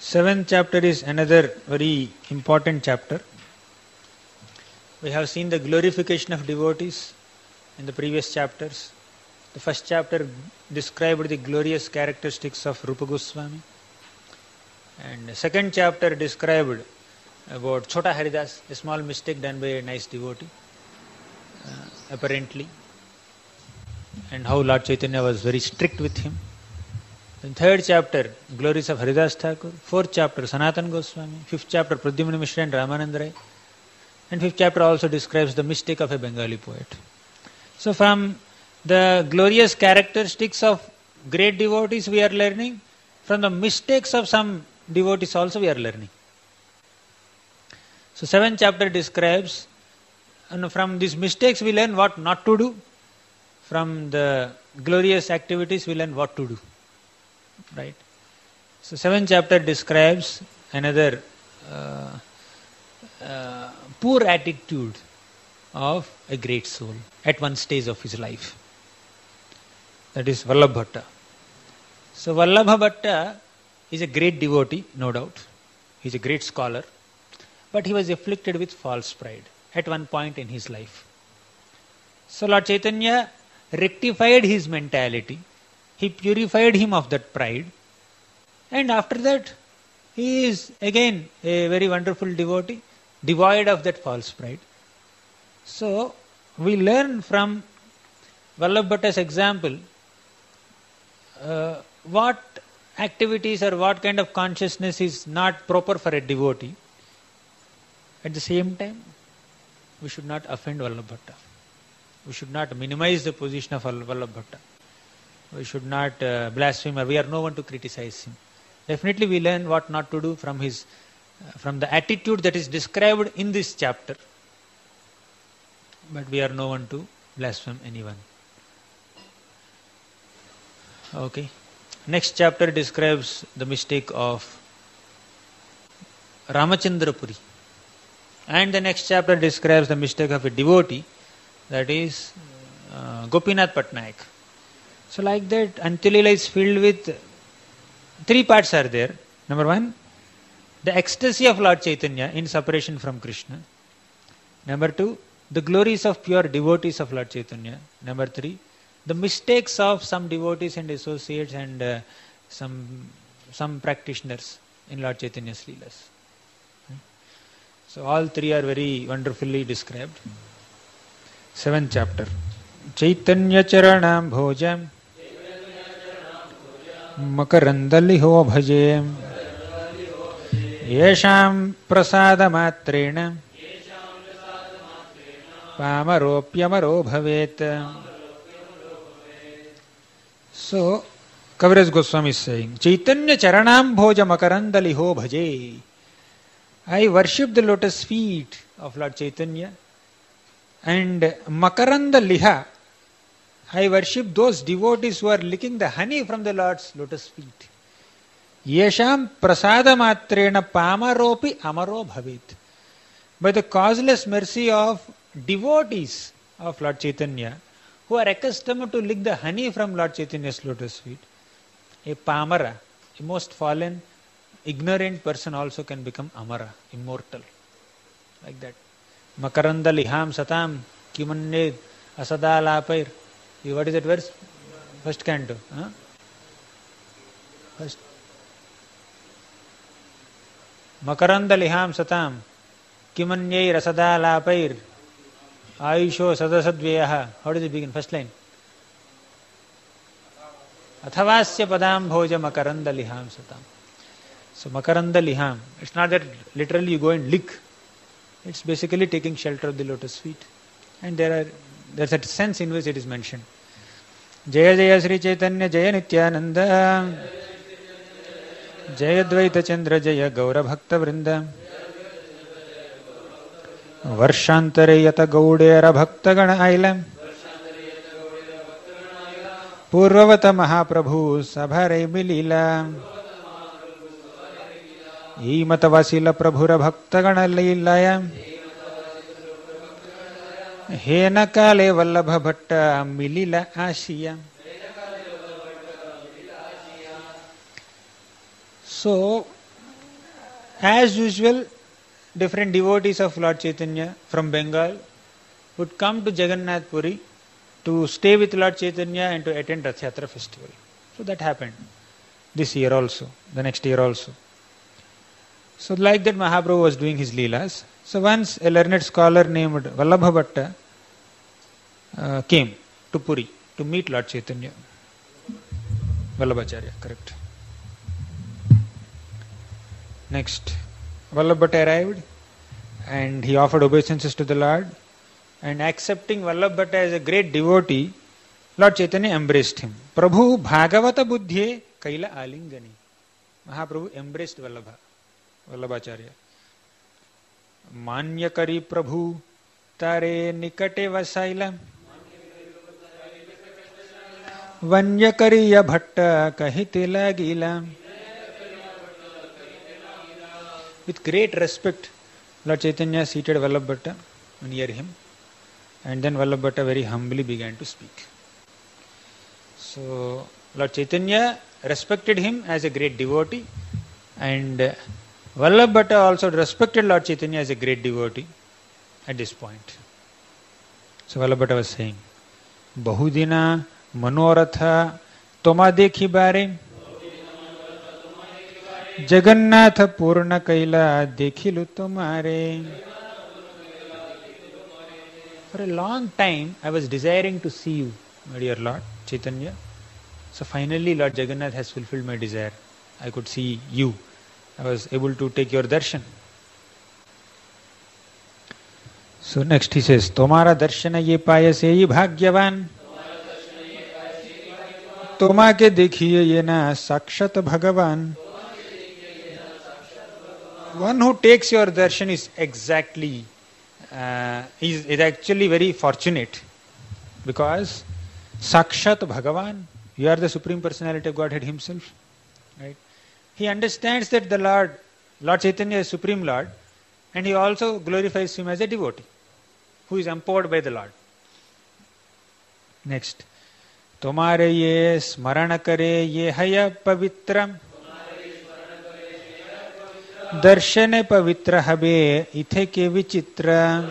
Seventh chapter is another very important chapter. We have seen the glorification of devotees in the previous chapters. The first chapter described the glorious characteristics of Rupa Goswami. And the second chapter described about Chota Haridas, a small mistake done by a nice devotee, apparently, and how Lord Chaitanya was very strict with him. Then third chapter, glories of Haridas Thakur. Fourth chapter, Sanatana Goswami. Fifth chapter, Pradyumna Mishra and Ramananda Rai. And fifth chapter also describes the mistake of a Bengali poet. So from the glorious characteristics of great devotees we are learning, from the mistakes of some devotees also we are learning. So seventh chapter describes, and from these mistakes we learn what not to do. From the glorious activities we learn what to do. Right? So seventh chapter describes another poor attitude of a great soul at one stage of his life. That is Vallabha Bhatta. So Vallabha Bhatta is a great devotee, no doubt. He is a great scholar. But he was afflicted with false pride at one point in his life. So Lord Chaitanya rectified his mentality. He purified him of that pride. And after that, he is again a very wonderful devotee, devoid of that false pride. So, we learn from Vallabha Bhatta's example what activities or what kind of consciousness is not proper for a devotee. At the same time, we should not offend Vallabha Bhatta. We should not minimize the position of Vallabha Bhatta. We should not blaspheme, or we are no one to criticize him. Definitely we learn what not to do from the attitude that is described in this chapter. But we are no one to blaspheme anyone. Okay. Next chapter describes the mistake of Ramachandrapuri. And the next chapter describes the mistake of a devotee, that is Gopinath Patnaik. So like that, Antya-lila is filled with three parts are there. Number one, the ecstasy of Lord Chaitanya in separation from Krishna. Number two, the glories of pure devotees of Lord Chaitanya. Number three, the mistakes of some devotees and associates and some practitioners in Lord Chaitanya's Leelas. So all three are very wonderfully described. Seventh chapter. Chaitanya Charanam Bhojam Makarandaliho Bhaje Yesham Prasada Matrena Pamaropyamaro Bhavet. So, Kaviraj Goswami is saying, Chaitanya Charanam Bhoja Makarandaliho Bhaje. I worship the lotus feet of Lord Chaitanya, and Makaranda Liha, I worship those devotees who are licking the honey from the Lord's lotus feet. Yesham prasada matrena pamaropi amaro bhavit. By the causeless mercy of devotees of Lord Chaitanya, who are accustomed to lick the honey from Lord Chaitanya's lotus feet, a pamara, a most fallen, ignorant person also can become amara, immortal. Like that. Makaranda liham satam kimanned asada lapair. What is that verse? First canto. Huh? First. Makaranda liham satam kimanned asada lapair. Ayusho sadasadvyaha. How does it begin? First line. Athavasya padam bhoja makaranda liham satam. So Makaranda Liham, it's not that literally you go and lick. It's basically taking shelter of the lotus feet. And there's a sense in which it is mentioned. Jaya Jaya Sri Chaitanya Jaya Nityananda Jaya Dvaita Chandra Jaya Gaura Bhakta Vrinda Varshantare Yata Gaudera Bhakta Gana Ailam Purvavata Mahaprabhu Sabhare Milila Matavasila Prabhura Bhaktagana Leelaya Hena Kale Vallabha Bhatta Milila Ashiya. So, As usual, different devotees of Lord Chaitanya from Bengal would come to Jagannath Puri to stay with Lord Chaitanya and to attend Rath Yatra festival. So that happened this year also, the next year also. So like that Mahaprabhu was doing his leelas. So once a learned scholar named Vallabha Bhatta came to Puri to meet Lord Chaitanya. Vallabhacharya, correct. Next, Vallabha Bhatta arrived and he offered obeisances to the Lord, and accepting Vallabha Bhatta as a great devotee, Lord Chaitanya embraced him. Prabhu Bhagavata Buddhye Kaila Alingani. Mahaprabhu embraced Vallabhacharya. Manya Kari Prabhu Tare Nikate Vasaila Vanya Kariya Bhatta Kahite Lagila. With great respect, Lord Chaitanya seated Vallabha Bhatta near him, and then Vallabha Bhatta very humbly began to speak. So Lord Chaitanya respected him as a great devotee, and Vallabha Bhatta also respected Lord Chaitanya as a great devotee at this point. So Vallabha Bhatta was saying, Bahudina Manoratha Toma Dekhi Bare Jagannatha Purna Kaila Dekhilu Tomare. For a long time I was desiring to see you, my dear Lord Chaitanya. So finally Lord Jagannath has fulfilled my desire. I could see you. I was able to take your darshan. So next he says, Tomara darshana ye payase ye bhagyavan. Toma ke dekhiye ye na sakshat bhagavan. One who takes your darshan is exactly, is actually very fortunate, because Sakshat Bhagavan, you are the Supreme Personality of Godhead Himself. Right? He understands that the Lord Chaitanya is Supreme Lord, and he also glorifies Him as a devotee, who is empowered by the Lord. Next. Tomare ye smarana kare ye haya pavitram. Darshane pavitra habe ithe ke vichitra.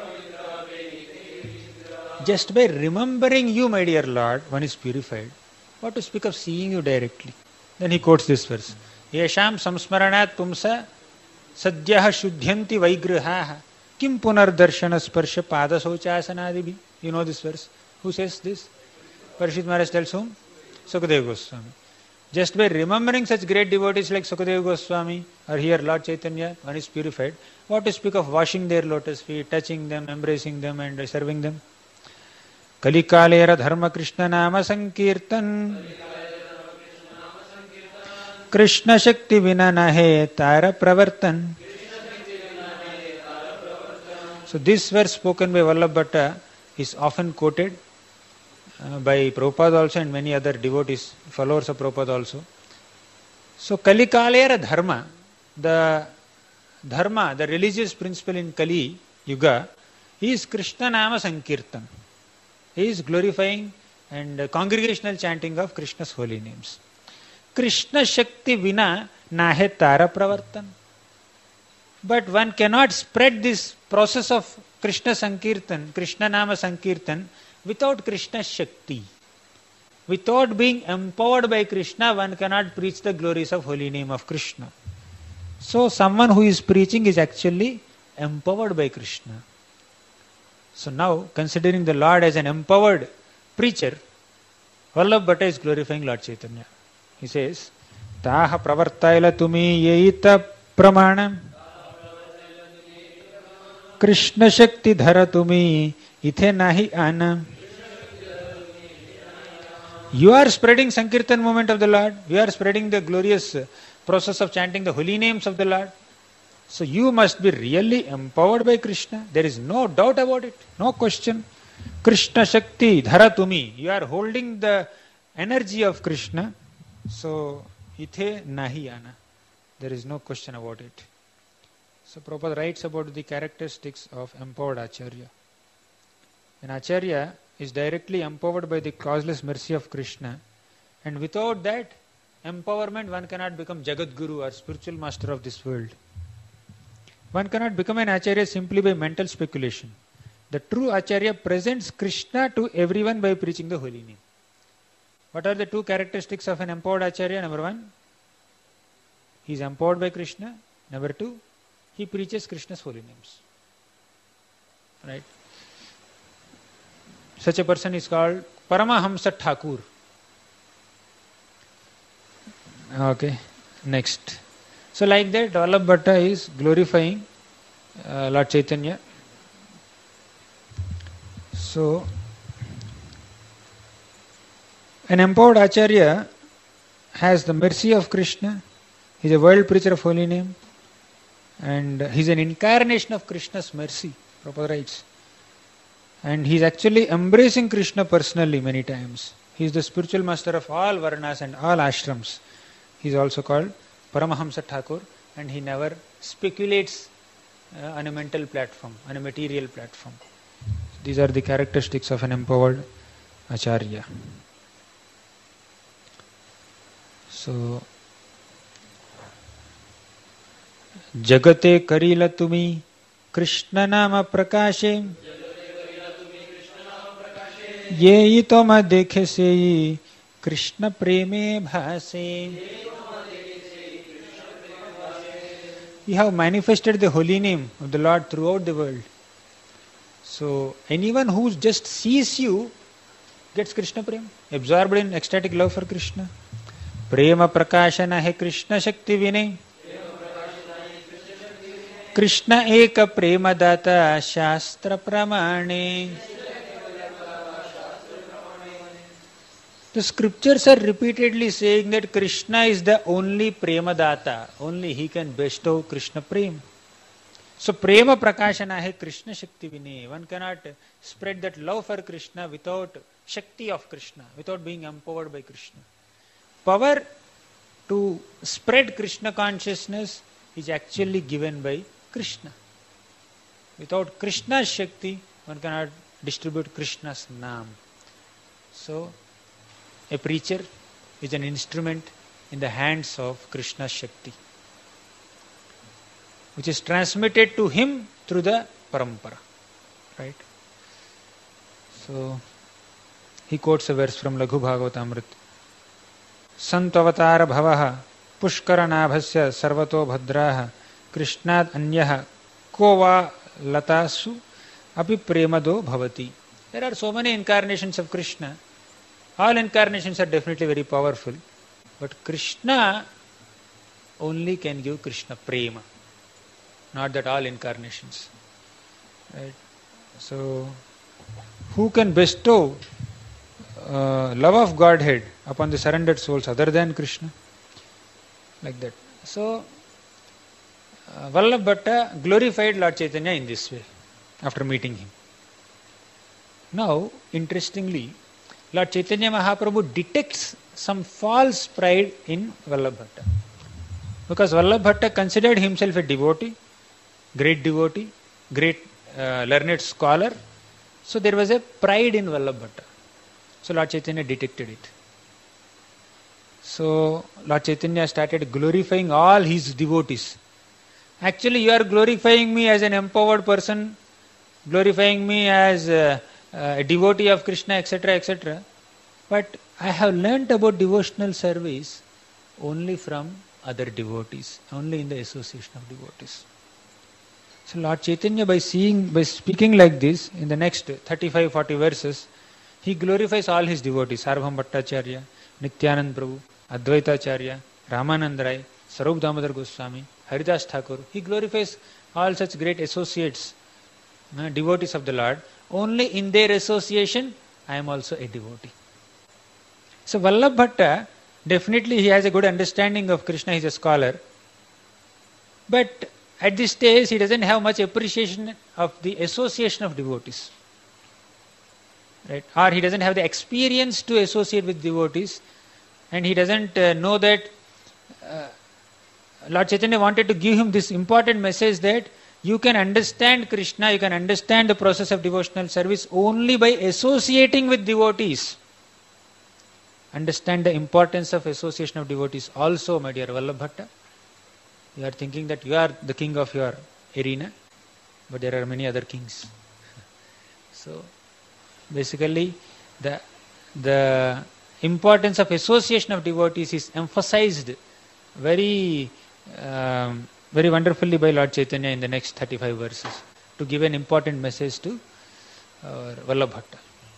Just by remembering you, my dear Lord, one is purified. What to speak of seeing you directly? Then he quotes this verse. Yesham samsmaranat pumsa sadyah shuddhyanti vaigrahaha kim punar darshana sparsha pada sochasanadibhi. You know this verse. Who says this? Parishit Maharaj tells whom? Sukadeva Goswami. Just by remembering such great devotees like Sukadeva Goswami or here Lord Chaitanya, one is purified. What to speak of washing their lotus feet, touching them, embracing them and serving them? Kalikalera dharma Krishna nama sankirtan. Krishna Shakti vina nahe tara pravartan. So this verse spoken by Vallabha Bhatta is often quoted by Prabhupada also and many other devotees, followers of Prabhupada also. So Kalikalera dharma, the religious principle in Kali Yuga is Krishna nama sankirtan. He is glorifying and congregational chanting of Krishna's holy names. Krishna Shakti vina nahe tara pravartan. But one cannot spread this process of Krishna Sankirtan, Krishna Nama Sankirtan, without Krishna Shakti. Without being empowered by Krishna, one cannot preach the glories of holy name of Krishna. So someone who is preaching is actually empowered by Krishna. So now, considering the Lord as an empowered preacher, Vallabha Bhatta is glorifying Lord Chaitanya. He says, Taha pravartaila tumi yeita pramanam Krishna Shakti dhara tumi ithe nahi ana. You are spreading Sankirtan movement of the Lord. You are spreading the glorious process of chanting the holy names of the Lord. So you must be really empowered by Krishna. There is no doubt about it. No question. Krishna Shakti dhara tumi. You are holding the energy of Krishna. So ithe nahi ana. There is no question about it. So Prabhupada writes about the characteristics of empowered Acharya. An Acharya is directly empowered by the causeless mercy of Krishna, and without that empowerment one cannot become Jagat Guru or spiritual master of this world. One cannot become an Acharya simply by mental speculation. The true Acharya presents Krishna to everyone by preaching the holy name. What are the two characteristics of an empowered Acharya? Number one, he is empowered by Krishna. Number two, he preaches Krishna's holy names. Right? Such a person is called Paramahamsa Thakur. Okay, next. So like that, Vallabh Bhatta is glorifying Lord Chaitanya. So, an empowered Acharya has the mercy of Krishna. He is a world preacher of holy name. And he is an incarnation of Krishna's mercy, Prabhupada writes. And he is actually embracing Krishna personally many times. He is the spiritual master of all Varnas and all ashrams. He is also called Paramahamsa Thakur, and he never speculates on a mental platform, on a material platform. These are the characteristics of an empowered Acharya. So, Jagate Karila Tumi Krishna Nama Prakashe Ye Toma Dekhe Se Krishna Preme Bhase. You have manifested the holy name of the Lord throughout the world. So, anyone who just sees you gets Krishna Prem, absorbed in ecstatic love for Krishna. Prema Prakashana hai Krishna Shakti Vinay. Krishna Eka Prema Data Shastra Pramane. The scriptures are repeatedly saying that Krishna is the only Prema Data. Only he can bestow Krishna Prem. So Prema Prakashana hai Krishna Shakti Vinay. One cannot spread that love for Krishna without Shakti of Krishna, without being empowered by Krishna. Power to spread Krishna consciousness is actually given by Krishna. Without Krishna's Shakti, one cannot distribute Krishna's Naam. So, a preacher is an instrument in the hands of Krishna's Shakti, which is transmitted to him through the parampara. Right? So, he quotes a verse from Laghu Bhagavatamrita. Santavatar bhavaha pushkaranabhasya sarvato bhadraha krishnad anyaha kova latasu api premado bhavati. There are so many incarnations of Krishna. All incarnations are definitely very powerful. But Krishna only can give Krishna prema. Not that all incarnations. Right? So, who can bestow love of Godhead upon the surrendered souls other than Krishna? Like that. So, Vallabh Bhatta glorified Lord Chaitanya in this way after meeting him. Now, interestingly, Lord Chaitanya Mahaprabhu detects some false pride in Vallabh Bhatta. Because Vallabh Bhatta considered himself a devotee, great learned scholar. So there was a pride in Vallabh Bhatta. So Lord Chaitanya detected it. So Lord Chaitanya started glorifying all his devotees. Actually, you are glorifying me as an empowered person, glorifying me as a devotee of Krishna, etc., etc. But I have learnt about devotional service only from other devotees, only in the association of devotees. So Lord Chaitanya, by speaking like this, in the next 35-40 verses, he glorifies all his devotees, Sarvabhauma Bhattacharya, Nityanand Prabhu, Advaita Acharya, Ramanand Rai, Sarup Damodar Goswami, Haridas Thakur. He glorifies all such great associates, devotees of the Lord. Only in their association, I am also a devotee. So Vallabh Bhatta, definitely he has a good understanding of Krishna, he is a scholar. But at this stage, he doesn't have much appreciation of the association of devotees. Right? Or he doesn't have the experience to associate with devotees, and he doesn't know that Lord Chaitanya wanted to give him this important message that you can understand Krishna, you can understand the process of devotional service only by associating with devotees. Understand the importance of association of devotees also, my dear Vallabh Bhatta. You are thinking that you are the king of your arena, but there are many other kings. So basically the importance of association of devotees is emphasized very very wonderfully by Lord Chaitanya in the next 35 verses to give an important message to our Vallabha.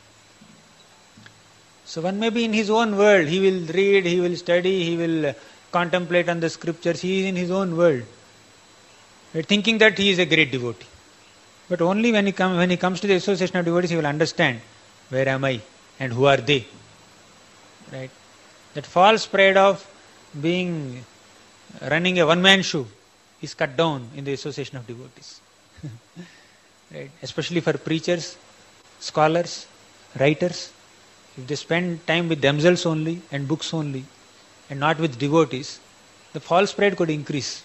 So one may be in his own world, he will read, he will study, he will contemplate on the scriptures, he is in his own world, right, thinking that he is a great devotee. But only when he comes to the association of devotees, he will understand, where am I and who are they? Right? That false pride of running a one-man show is cut down in the association of devotees. Right? Especially for preachers, scholars, writers. If they spend time with themselves only and books only and not with devotees, the false pride could increase.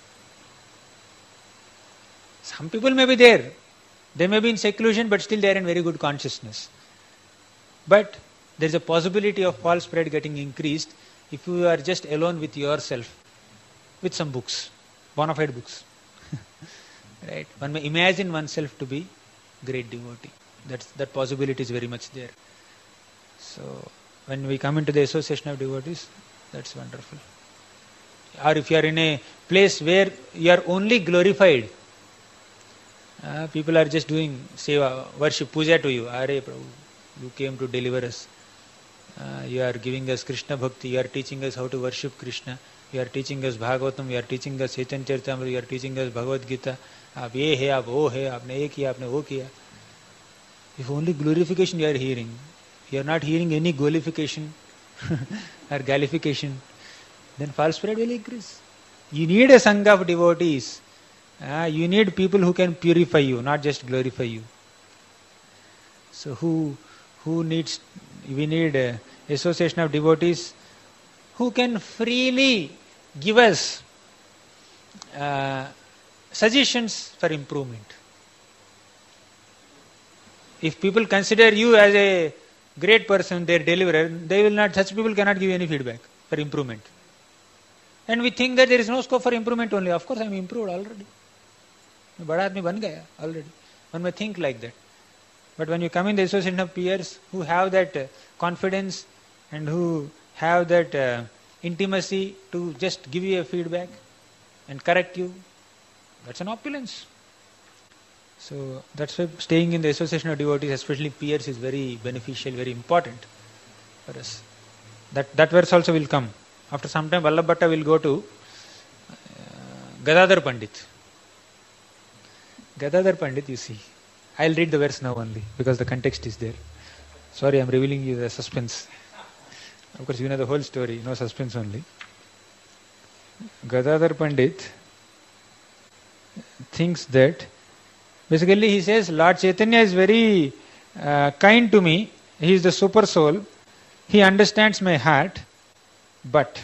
Some people may be there. They may be in seclusion, but still they are in very good consciousness. But there is a possibility of false pride getting increased if you are just alone with yourself, with some books, bona fide books. Right? One may imagine oneself to be great devotee. That possibility is very much there. So when we come into the association of devotees, that's wonderful. Or if you are in a place where you are only glorified, people are just doing seva, worship, puja to you. Are Prabhu, you came to deliver us. You are giving us Krishna Bhakti, you are teaching us how to worship Krishna, you are teaching us Bhagavatam, you are teaching us Chaitanya Charitamrita, you are teaching us Bhagavad Gita. आप ये है, आप वो है, आपने ये किया, आपने वो किया. If only glorification you are hearing, you are not hearing any glorification or galification, then false pride will increase. You need a sangha of devotees. You need people who can purify you, not just glorify you. So we need association of devotees who can freely give us suggestions for improvement. If people consider you as a great person, their deliverer, such people cannot give you any feedback for improvement. And we think that there is no scope for improvement only. Of course I am improved already. Bada aadmi ban gaya already. One may think like that. But when you come in the association of peers who have that confidence and who have that intimacy to just give you a feedback and correct you, that's an opulence. So that's why staying in the association of devotees, especially peers, is very beneficial, very important for us. That verse also will come. After some time, Vallabha will go to Gadadhar Pandit. Gadadhar Pandit, you see. I'll read the verse now only because the context is there. Sorry, I'm revealing you the suspense. Of course, you know the whole story, no suspense only. Gadadhar Pandit thinks that, basically he says, Lord Chaitanya is very kind to me. He is the super soul. He understands my heart. But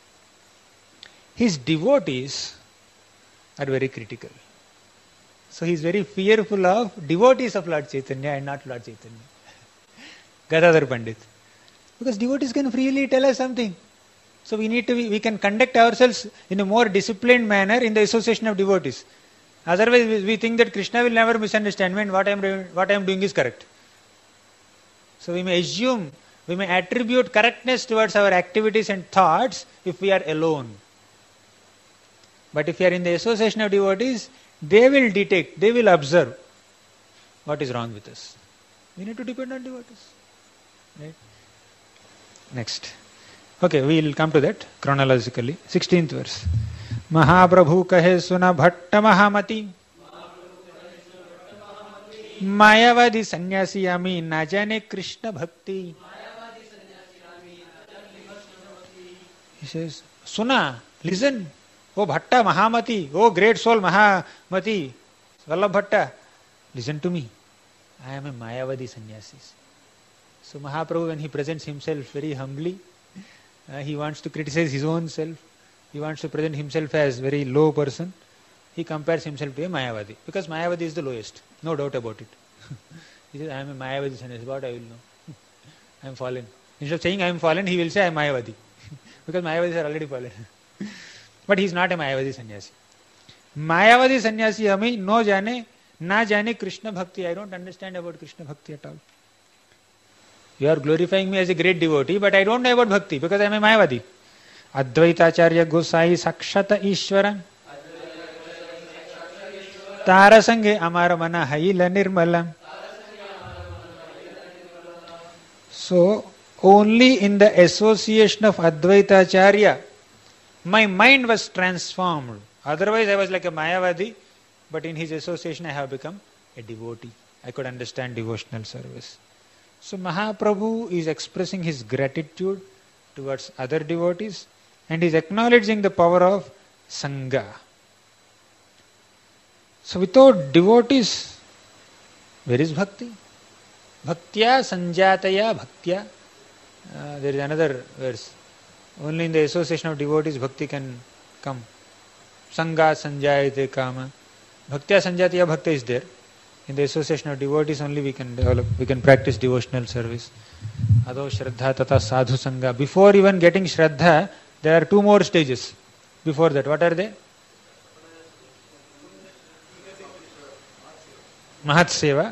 his devotees are very critical. So he is very fearful of devotees of Lord Chaitanya and not Lord Chaitanya. Gadadhar Pandit. Because devotees can freely tell us something. So we can conduct ourselves in a more disciplined manner in the association of devotees. Otherwise we think that Krishna will never misunderstand me and what I am doing is correct. So we may assume, we may attribute correctness towards our activities and thoughts if we are alone. But if we are in the association of devotees, they will detect, they will observe what is wrong with us. We need to depend on devotees. Right? Next. Okay, we will come to that chronologically. 16th verse. Mahaprabhu kahe suna bhatta mahamati mayavadi sannyasi ami na jane Krishna bhakti. He says, Suna, listen, O Bhatta Mahamati, O great soul Mahamati, Vallabha, listen to me. I am a Mayavadi sannyasi. So Mahaprabhu, when he presents himself very humbly, he wants to criticize his own self. He wants to present himself as very low person. He compares himself to a Mayavadi. Because Mayavadi is the lowest. No doubt about it. He says, I am a Mayavadi sannyasi. What I will know? I am fallen. Instead of saying I am fallen, he will say I am Mayavadi. Because Mayavadis are already fallen. But he is not a Mayavadi sannyasi. मायावादी सन्यासी हमें no जाने ना जाने कृष्ण भक्ति. I don't understand about Krishna bhakti at all. You are glorifying me as a great devotee, but I don't know about bhakti because I am a Mayavadi. Advaitacharya Gosai Sakshata Ishvara Tara Sange Amara Mana Haila Nirmala. So, only in the association of Advaitacharya, my mind was transformed. Otherwise, I was like a Mayavadi, but in his association, I have become a devotee. I could understand devotional service. So, Mahaprabhu is expressing his gratitude towards other devotees and is acknowledging the power of Sangha. So, without devotees, where is bhakti? Bhaktya sanjataya bhaktya. There is another verse. Only in the association of devotees bhakti can come. Sangha sanjayate kama. Bhaktya sanjataya bhakti is there. In the association of devotees only we can develop, we can practice devotional service. Ado shraddha tata sadhu sangha. Before even getting shraddha, there are two more stages. Before that, what are they? Mahat seva,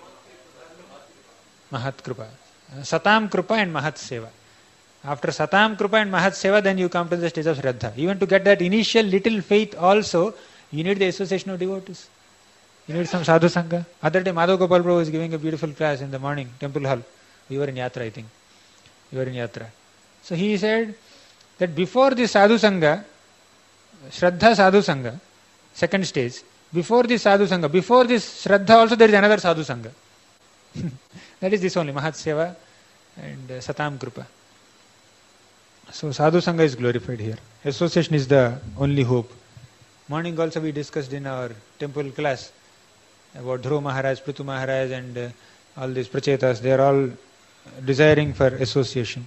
Mahat Krupa. Satam Krupa and Mahat Seva. After Satam Krupa and Mahat Seva, then you come to the stage of Shraddha. Even to get that initial little faith also, you need the association of devotees. You need some sadhu sangha. Other day, Madhav Gopal Prabhu was giving a beautiful class in the morning, Temple Hall. We were in Yatra, I think. We were in Yatra. So he said that before this sadhu sangha, Shraddha sadhu sangha, second stage, before this sadhu sangha, before this Shraddha also there is another sadhu sangha. That is this only, Mahat Seva and Satam Krupa. So sadhu sangha is glorified here. Association is the only hope. Morning also we discussed in our temple class about Dhruva Maharaj, Prithu Maharaj and all these Prachetas. They are all desiring for association.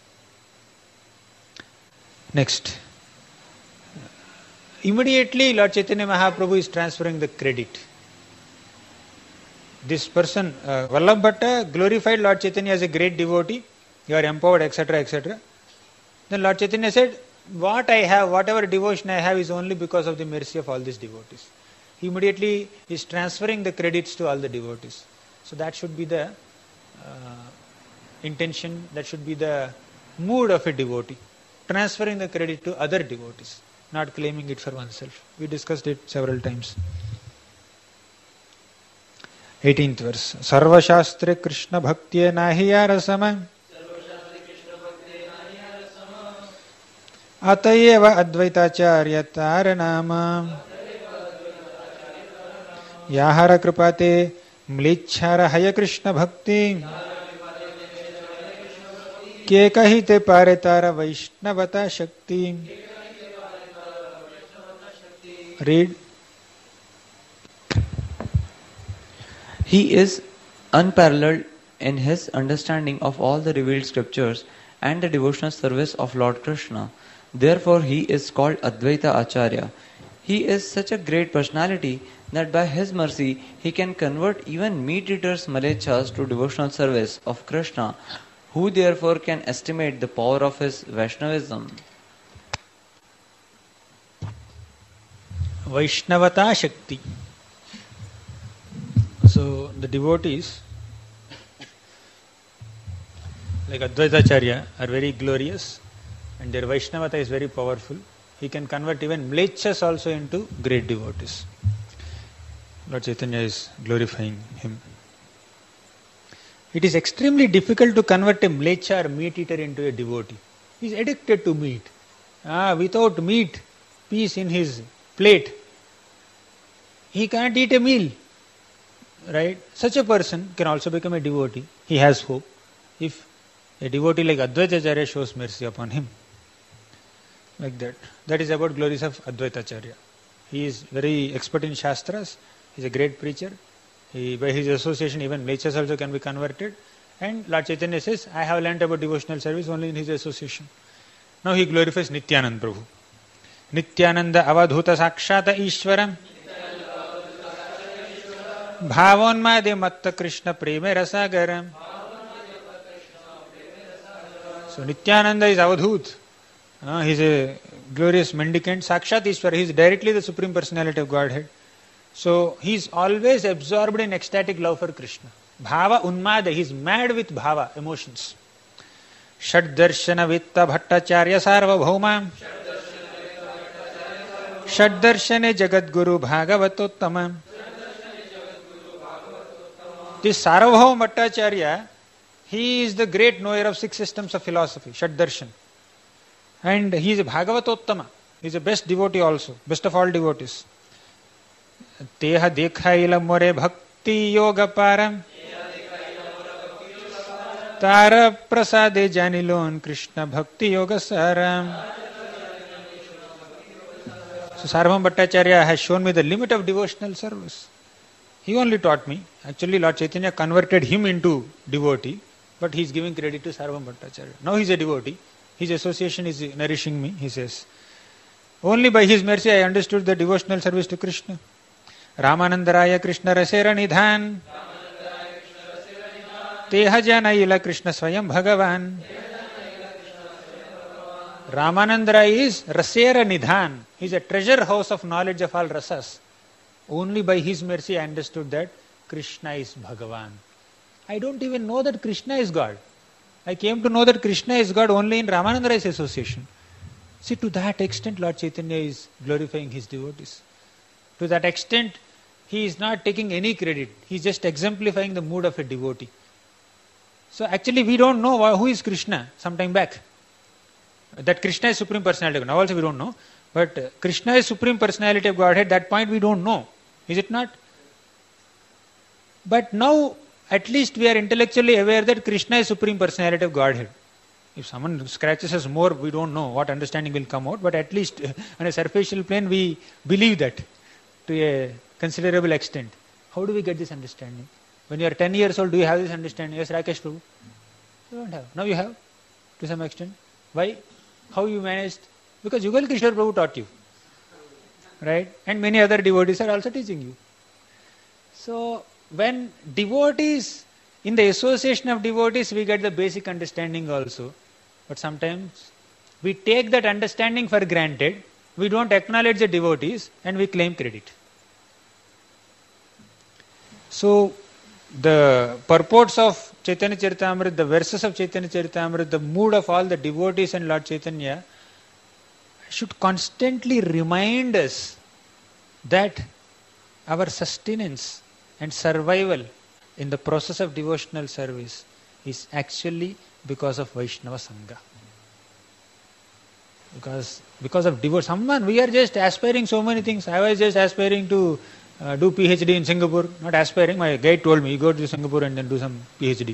Next. Immediately Lord Chaitanya Mahaprabhu is transferring the credit. This person, Vallabh Bhatta, glorified Lord Chaitanya as a great devotee. You are empowered, etc., etc. Then Lord Chaitanya said, what I have, whatever devotion I have is only because of the mercy of all these devotees. He immediately is transferring the credits to all the devotees. So that should be the intention, that should be the mood of a devotee. Transferring the credit to other devotees, not claiming it for oneself. We discussed it several times. 18th verse. Sarva Shastre Krishna Bhaktye Nahiya Rasama Atayeva Advaitacharya Taranama Yahara Kripate Mlichhara Haya Krishna Bhakti Ke Kahite Pare Tara Vaishnavata Shakti. Read. He is unparalleled in his understanding of all the revealed scriptures and the devotional service of Lord Krishna. Therefore, he is called Advaita Acharya. He is such a great personality that by his mercy he can convert even meat-eaters Malechas to devotional service of Krishna. Who therefore can estimate the power of his Vaishnavism? Vaishnavata Shakti. So the devotees like Advaitacharya are very glorious and their Vaishnavata is very powerful. He can convert even Mlechas also into great devotees. Lord Chaitanya is glorifying him. It is extremely difficult to convert a Mlecha or meat eater into a devotee. He is addicted to meat. Without meat, piece in his plate, he can't eat a meal. Right? Such a person can also become a devotee. He has hope if a devotee like Advaitacharya shows mercy upon him. Like that. That is about glories of Advaitacharya. He is very expert in Shastras. He is a great preacher. By his association, even Mlechas also can be converted. And Lord Chaitanya says, I have learnt about devotional service only in his association. Now he glorifies Nityananda Prabhu. Nityananda Avadhuta Sakshata Ishwaram Bhavonmade Matta Krishna Preme Rasagaram. So Nityananda is Avadhut. He is a glorious mendicant, Sakshat Ishvara, he is directly the Supreme Personality of Godhead. So he is always absorbed in ecstatic love for Krishna. Bhava Unmada, he is mad with bhava, emotions. Shad Darshana Vitta Bhattacharya Sarvabhauma. Shad Darshane Jagat Guru Bhagavatottama. This Sarvabhauma Bhattacharya, he is the great knower of 6 systems of philosophy, Shad Darshan. And he is a Bhagavatottama. He is the best devotee also, best of all devotees. Teha dekhaila more bhakti yoga param. Tara prasade janilon Krishna bhakti yoga saram. So Sarvabhauma Bhattacharya has shown me the limit of devotional service. He only taught me. Actually Lord Chaitanya converted him into devotee, but he is giving credit to Sarvabhauma Bhattacharya. Now he is a devotee. His association is nourishing me, he says. Only by his mercy I understood the devotional service to Krishna. Ramanandaraya Krishna Rasera Nidhan. Teha Janayila Krishna Swayam Bhagavan. Ramanandaraya is Rasera Nidhan. He is a treasure house of knowledge of all rasas. Only by his mercy I understood that Krishna is Bhagavan. I don't even know that Krishna is God. I came to know that Krishna is God only in Ramanandaraya's association. See, to that extent Lord Chaitanya is glorifying his devotees. To that extent, he is not taking any credit. He is just exemplifying the mood of a devotee. So actually we don't know who is Krishna some time back. That Krishna is Supreme Personality. Now also we don't know. But Krishna is Supreme Personality of Godhead. That point we don't know. Is it not? But now at least we are intellectually aware that Krishna is Supreme Personality of Godhead. If someone scratches us more, we don't know what understanding will come out, but at least on a superficial plane we believe that to a considerable extent. How do we get this understanding? When you are 10 years old, do you have this understanding? Yes, Rakesh Prabhu. You don't have. Now you have, to some extent. Why? How you managed? Because Yugal Krishna Prabhu taught you. Right? And many other devotees are also teaching you. So, when devotees, in the association of devotees, we get the basic understanding also. But sometimes we take that understanding for granted, we don't acknowledge the devotees, and we claim credit. So, the purports of Chaitanya Charitamrita, the verses of Chaitanya Charitamrita, the mood of all the devotees and Lord Chaitanya should constantly remind us that our sustenance and survival in the process of devotional service is actually because of Vaishnava Sangha. Because of devotion. Someone, we are just aspiring so many things. I was just aspiring to do PhD in Singapore. Not aspiring, my guide told me, you go to Singapore and then do some PhD.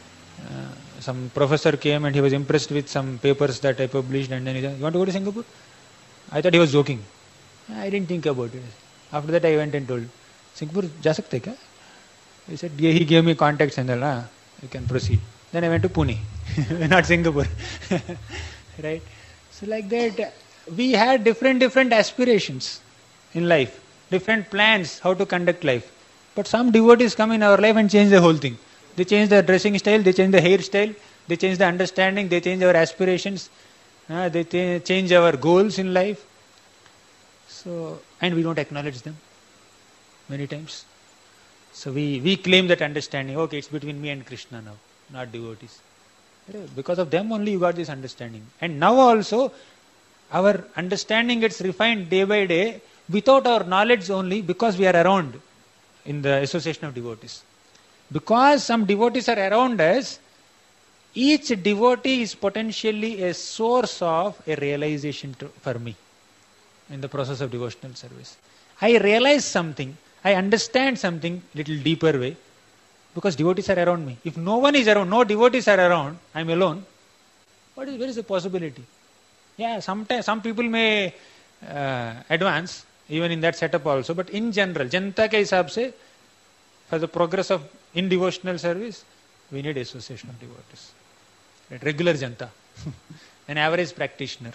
Some professor came and he was impressed with some papers that I published, and then he said, you want to go to Singapore? I thought he was joking. I didn't think about it. After that I went and told, Singapore ja sakte kya? He said, yeah, he gave me contacts and all, you can proceed. Then I went to Pune, not Singapore. Right? So like that, we had different aspirations in life, different plans how to conduct life. But some devotees come in our life and change the whole thing. They change the dressing style, they change the hairstyle, they change the understanding, they change our aspirations, they change our goals in life. So, and we don't acknowledge them many times. So we claim that understanding, okay, it's between me and Krishna now, not devotees. Because of them only you got this understanding. And now also, our understanding gets refined day by day without our knowledge only, because we are around in the association of devotees. Because some devotees are around us, each devotee is potentially a source of a realization for me in the process of devotional service. I realize something, I understand something little deeper way, because devotees are around me. If no one is around, no devotees are around, I am alone, where is the possibility? Yeah, sometimes some people may advance even in that setup also, but in general, janta ke hisab se, for the progress of in devotional service, we need association of devotees. Right? Regular janta, an average practitioner.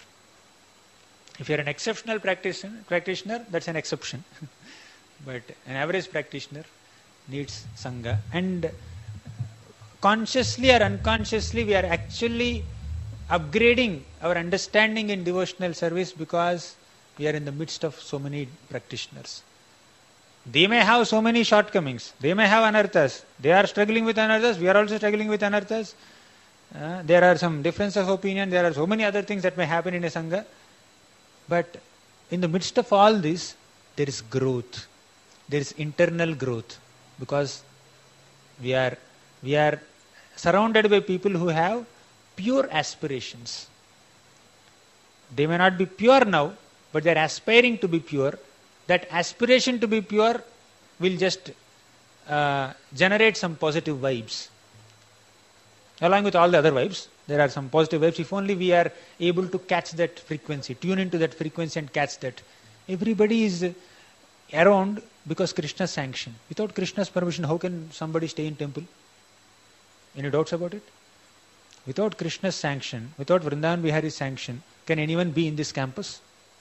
If you are an exceptional practitioner, that's an exception. But an average practitioner needs Sangha. And consciously or unconsciously, we are actually upgrading our understanding in devotional service because we are in the midst of so many practitioners. They may have so many shortcomings. They may have anarthas. They are struggling with anarthas. We are also struggling with anarthas. There are some differences of opinion. There are so many other things that may happen in a Sangha. But in the midst of all this, there is growth. There is internal growth. Because we are surrounded by people who have pure aspirations. They may not be pure now, but they are aspiring to be pure. That aspiration to be pure will just generate some positive vibes. Along with all the other vibes, there are some positive vibes. If only we are able to catch that frequency, tune into that frequency and catch that. Everybody is around because Krishna's sanction. Without Krishna's permission, how can somebody stay in temple? Any doubts about it? Without Krishna's sanction, without Vrindavan Vihari's sanction, can anyone be in this campus?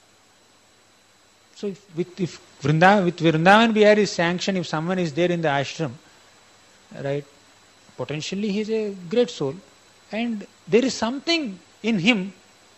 So with Vrindavan Vihari's sanction, if someone is there in the ashram, right, potentially he is a great soul, and there is something in him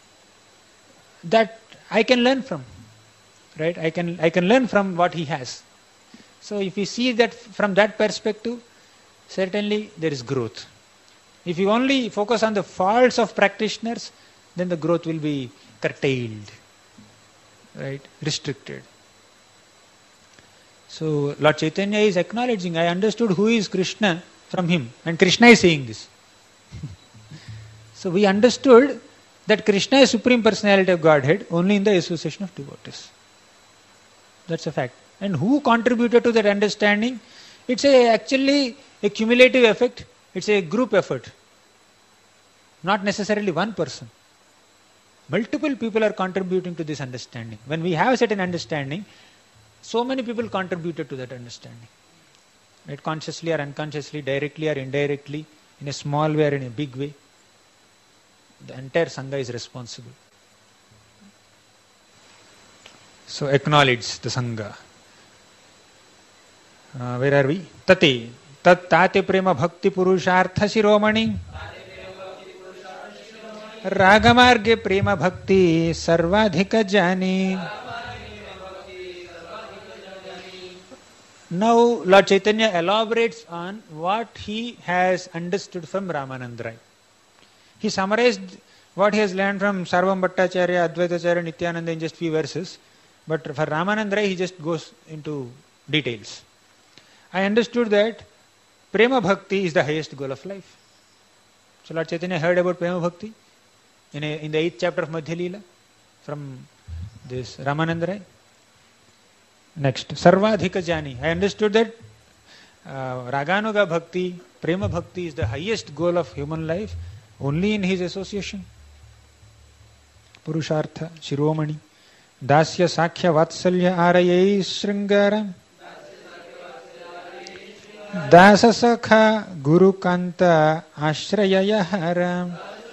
that I can learn from. Right? I can learn from what he has. So if we see that from that perspective, certainly there is growth. If you only focus on the faults of practitioners, then the growth will be curtailed, right? Restricted. So Lord Chaitanya is acknowledging, I understood who is Krishna from him, and Krishna is saying this. So we understood that Krishna is Supreme Personality of Godhead only in the association of devotees. That's a fact. And who contributed to that understanding? It's actually a cumulative effect. It's a group effort. Not necessarily one person. Multiple people are contributing to this understanding. When we have certain understanding, so many people contributed to that understanding. Right? Consciously or unconsciously, directly or indirectly, in a small way or in a big way. The entire Sangha is responsible. So acknowledge the Sangha. Where are we? Tate. Tate prema bhakti purushartha shiromani. Ragamarge prema bhakti sarvadhika jani. Now Lord Chaitanya elaborates on what he has understood from Ramananda Rai. He summarized what he has learned from Sarvam Bhattacharya, Advaitacharya, Nityananda in just few verses. But for Ramananda Rai, he just goes into details. I understood that Prema Bhakti is the highest goal of life. So Lord Chaitanya heard about Prema Bhakti in the 8th chapter of Madhya Leela from this Ramananda Rai. Next, Sarvadhika Jani. I understood that Raganuga Bhakti, Prema Bhakti is the highest goal of human life only in his association. Purushartha, Shiromani. Dasya Sakhya Vatsalya Arayai Sringaram Dasa Sakha Guru Kanta Ashrayaya Haram.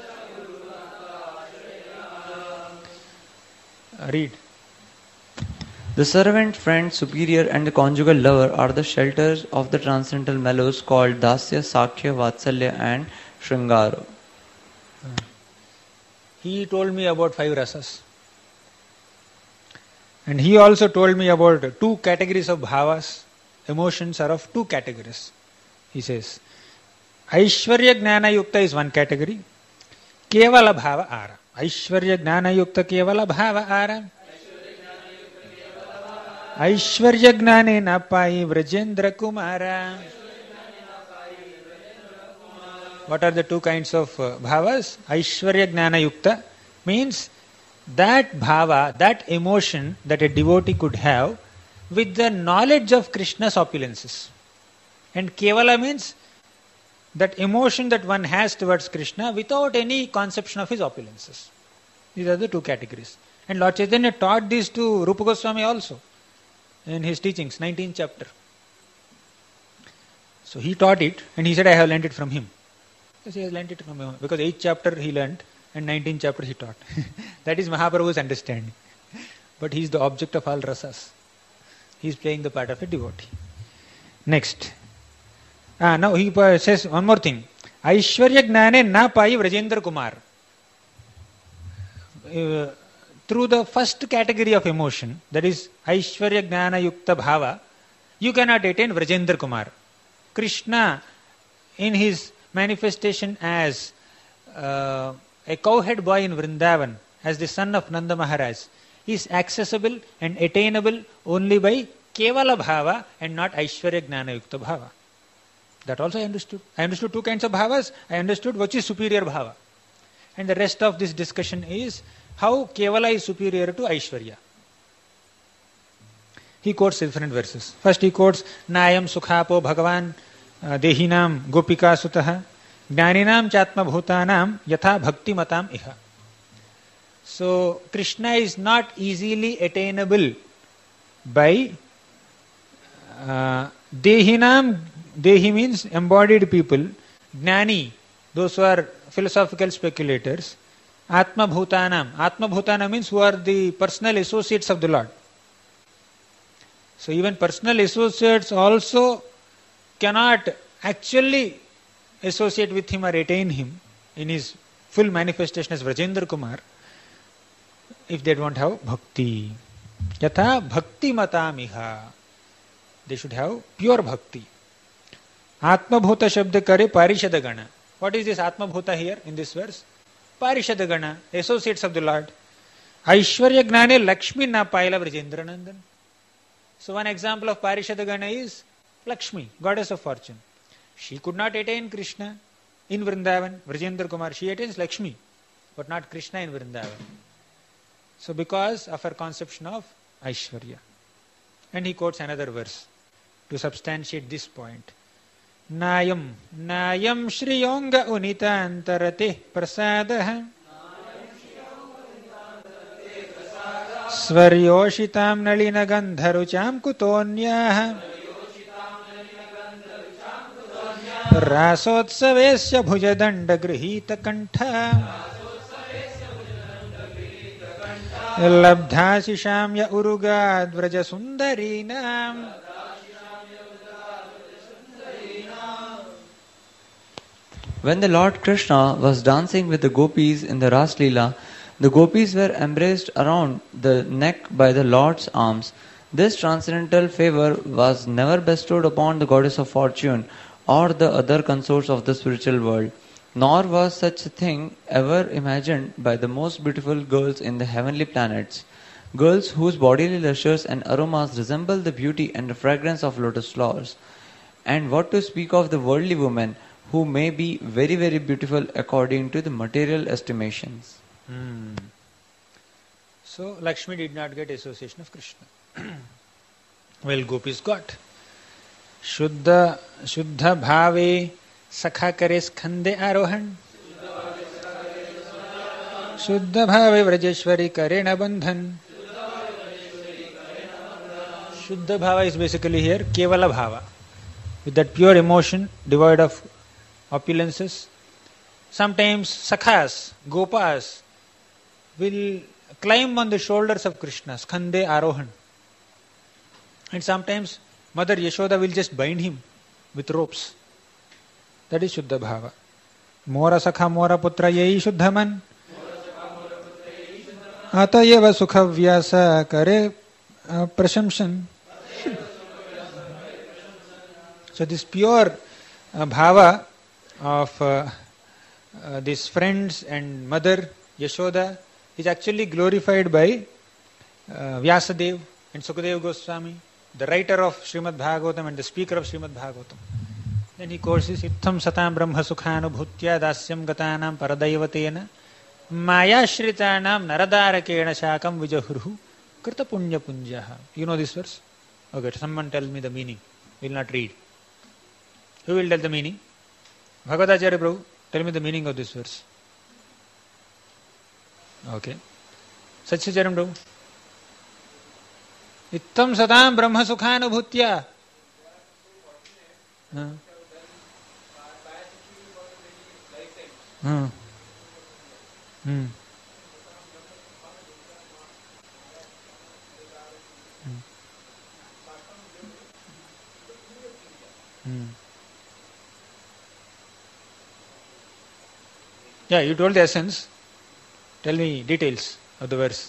Read. The servant, friend, superior and the conjugal lover are the shelters of the transcendental mellows called Dasya, Sakhya, Vatsalya and Shringara. He told me about 5 rasas. And he also told me about 2 categories of bhavas. Emotions are of 2 categories. He says, Aishwarya Gnana Yukta is 1 category. Kevala Bhava Ara. Aishwarya Gnana Yukta Kevala Bhava Ara. Aishwarya Gnane Napai Vrajendra Kumara. What are the 2 kinds of bhavas? Aishwarya Gnana Yukta means that bhava, that emotion that a devotee could have with the knowledge of Krishna's opulences. And Kevala means that emotion that one has towards Krishna without any conception of his opulences. These are the 2 categories. And Lord Chaitanya taught these to Rupa Goswami also in his teachings, 19th chapter. So he taught it and he said, I have learned it from him. Yes, he has learned it from him because 8th chapter he learned and 19th chapter he taught. That is Mahaprabhu's understanding. But he is the object of all rasas. He is playing the part of a devotee. Next. Now he says one more thing. Aishwarya Gnane na pai Vrajendra Kumar. through the first category of emotion, that is Aishwarya Gnana Yukta Bhava, you cannot attain Vrajendra Kumar. Krishna, in his manifestation as a cowhead boy in Vrindavan, as the son of Nanda Maharaj, is accessible and attainable only by Kevala Bhava and not Aishwarya Gnana Yukta Bhava. That also I understood. I understood two kinds of bhavas. I understood which is superior bhava. And the rest of this discussion is how Kevala is superior to Aishwarya. He quotes different verses. First he quotes Nayam Sukhapo Bhagavan Dehinam Gopika Sutaha Jnaninam Chatma Bhutanam Yatha Bhakti Matam Iha. So Krishna is not easily attainable by Dehinam. Dehi means embodied people, Gnani, those who are philosophical speculators, Atma Bhutanam. Atma Bhutana means who are the personal associates of the Lord. So even personal associates also cannot actually associate with him or attain him in his full manifestation as Vrajendra Kumar if they don't have bhakti. Yatha bhakti matamiha. They should have pure bhakti. Atma Bhuta Shabda Kare Parishada Gana. What is this Atma Bhuta here in this verse? Parishada Gana, associates of the Lord. Aishwarya Gnane Lakshmi na Paila Vrajendra Nandan. So one example of Parishada Gana is Lakshmi, goddess of fortune. She could not attain Krishna in Vrindavan, Vrajendra Kumar. She attains Lakshmi, but not Krishna in Vrindavan. So because of her conception of Aishwarya. And he quotes another verse to substantiate this point. Nayam Shriyonga Unitantarate Prasadah Svaryoshitam Nalina Gandharucham Kutonyah Rasotsavesya Bhujadanda Grihita Kantha Labdhasishamya Urugad Vraja Sundarinam. When the Lord Krishna was dancing with the gopis in the Ras Leela, the gopis were embraced around the neck by the Lord's arms. This transcendental favor was never bestowed upon the goddess of fortune or the other consorts of the spiritual world, nor was such a thing ever imagined by the most beautiful girls in the heavenly planets, girls whose bodily lustres and aromas resemble the beauty and the fragrance of lotus flowers. And what to speak of the worldly women, who may be very, very beautiful according to the material estimations. So Lakshmi did not get association of Krishna. Well, gopis got. Shuddha bhave sakha kare skhande arohan. Shuddha bhave vrajeshwari karena bandhan. Shuddha bhava is basically here Kevala bhava. With that pure emotion devoid of opulences. Sometimes sakhas, gopas will climb on the shoulders of Krishna, Skande Arohan. And sometimes Mother Yashoda will just bind him with ropes. That is Shuddha Bhava. Mora Sakha Mora Putra Yai Shuddhaman Atayeva Sukha Vyasa Kare Prashamshan. So this pure bhava of these friends and mother Yashoda is actually glorified by Vyasadev and Sukadeva Goswami, the writer of Srimad Bhagavatam and the speaker of Srimad Bhagavatam. Then he quotes this, Ittham satam brahma sukhanubhutya dasyam gatanam paradaivatena mayashritanam naradarakena shakam vijahurhu krita punya punjaha. You know this verse? Okay, someone tell me the meaning. We will not read. Who will tell the meaning? Bhagavadacharya Prabhu, tell me the meaning of this verse. Okay. Satyacharan Prabhu. Ittam satam brahma sukhanubhutya. Yeah, you told the essence. Tell me details of the verse.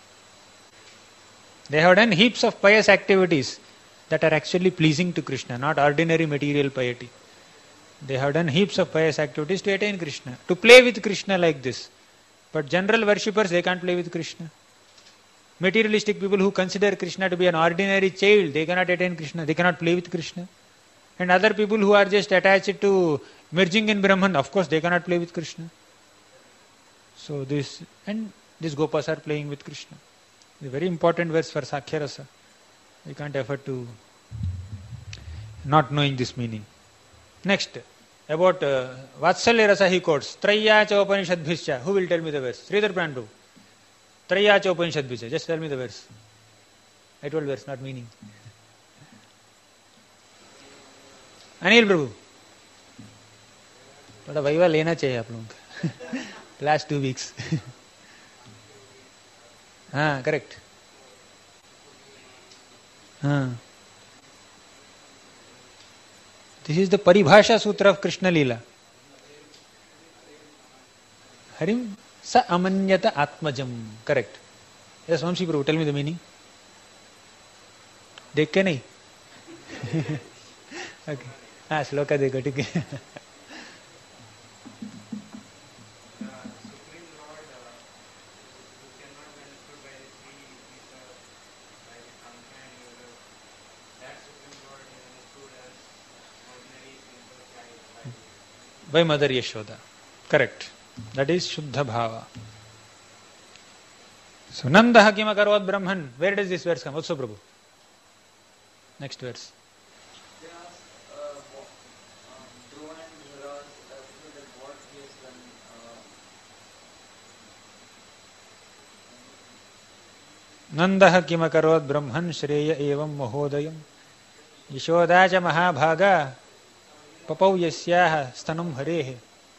They have done heaps of pious activities that are actually pleasing to Krishna, not ordinary material piety. They have done heaps of pious activities to attain Krishna, to play with Krishna like this. But general worshippers, they can't play with Krishna. Materialistic people who consider Krishna to be an ordinary child, they cannot attain Krishna, they cannot play with Krishna. And other people who are just attached to merging in Brahman, of course they cannot play with Krishna. So these Gopas are playing with Krishna. It's a very important verse for Sakhya Rasa. We can't afford to not knowing this meaning. Next, about Vatsalya Rasa he quotes, Traya cha Upanishadbhischa. Who will tell me the verse? Sridhar Prandu. Traya cha Upanishadbhischa. Just tell me the verse. I told verse, not meaning. Anil प्रभु थोड़ा viva लेना चाहिए आप लोगों का last 2 weeks. हाँ correct. हाँ, this is the paribhasha sutra of Krishna leela. हरिम स अमन्यत आत्मजम. Correct. Yes Vanshi Prabhu, tell me the meaning. देख के नहीं. ओके. हाँ श्लोका देखो, ठीक है. By Mother Yashoda. Correct. That is Shuddha Bhava. So Nandaha kim akarvat Brahman. Where does this verse come? Also Prabhu. Next verse. Nandaha kim akarvat Brahman Shreya evam Mahodayam Yashoda cha Mahabhaga Papau Yasyaha Stanam Harehe.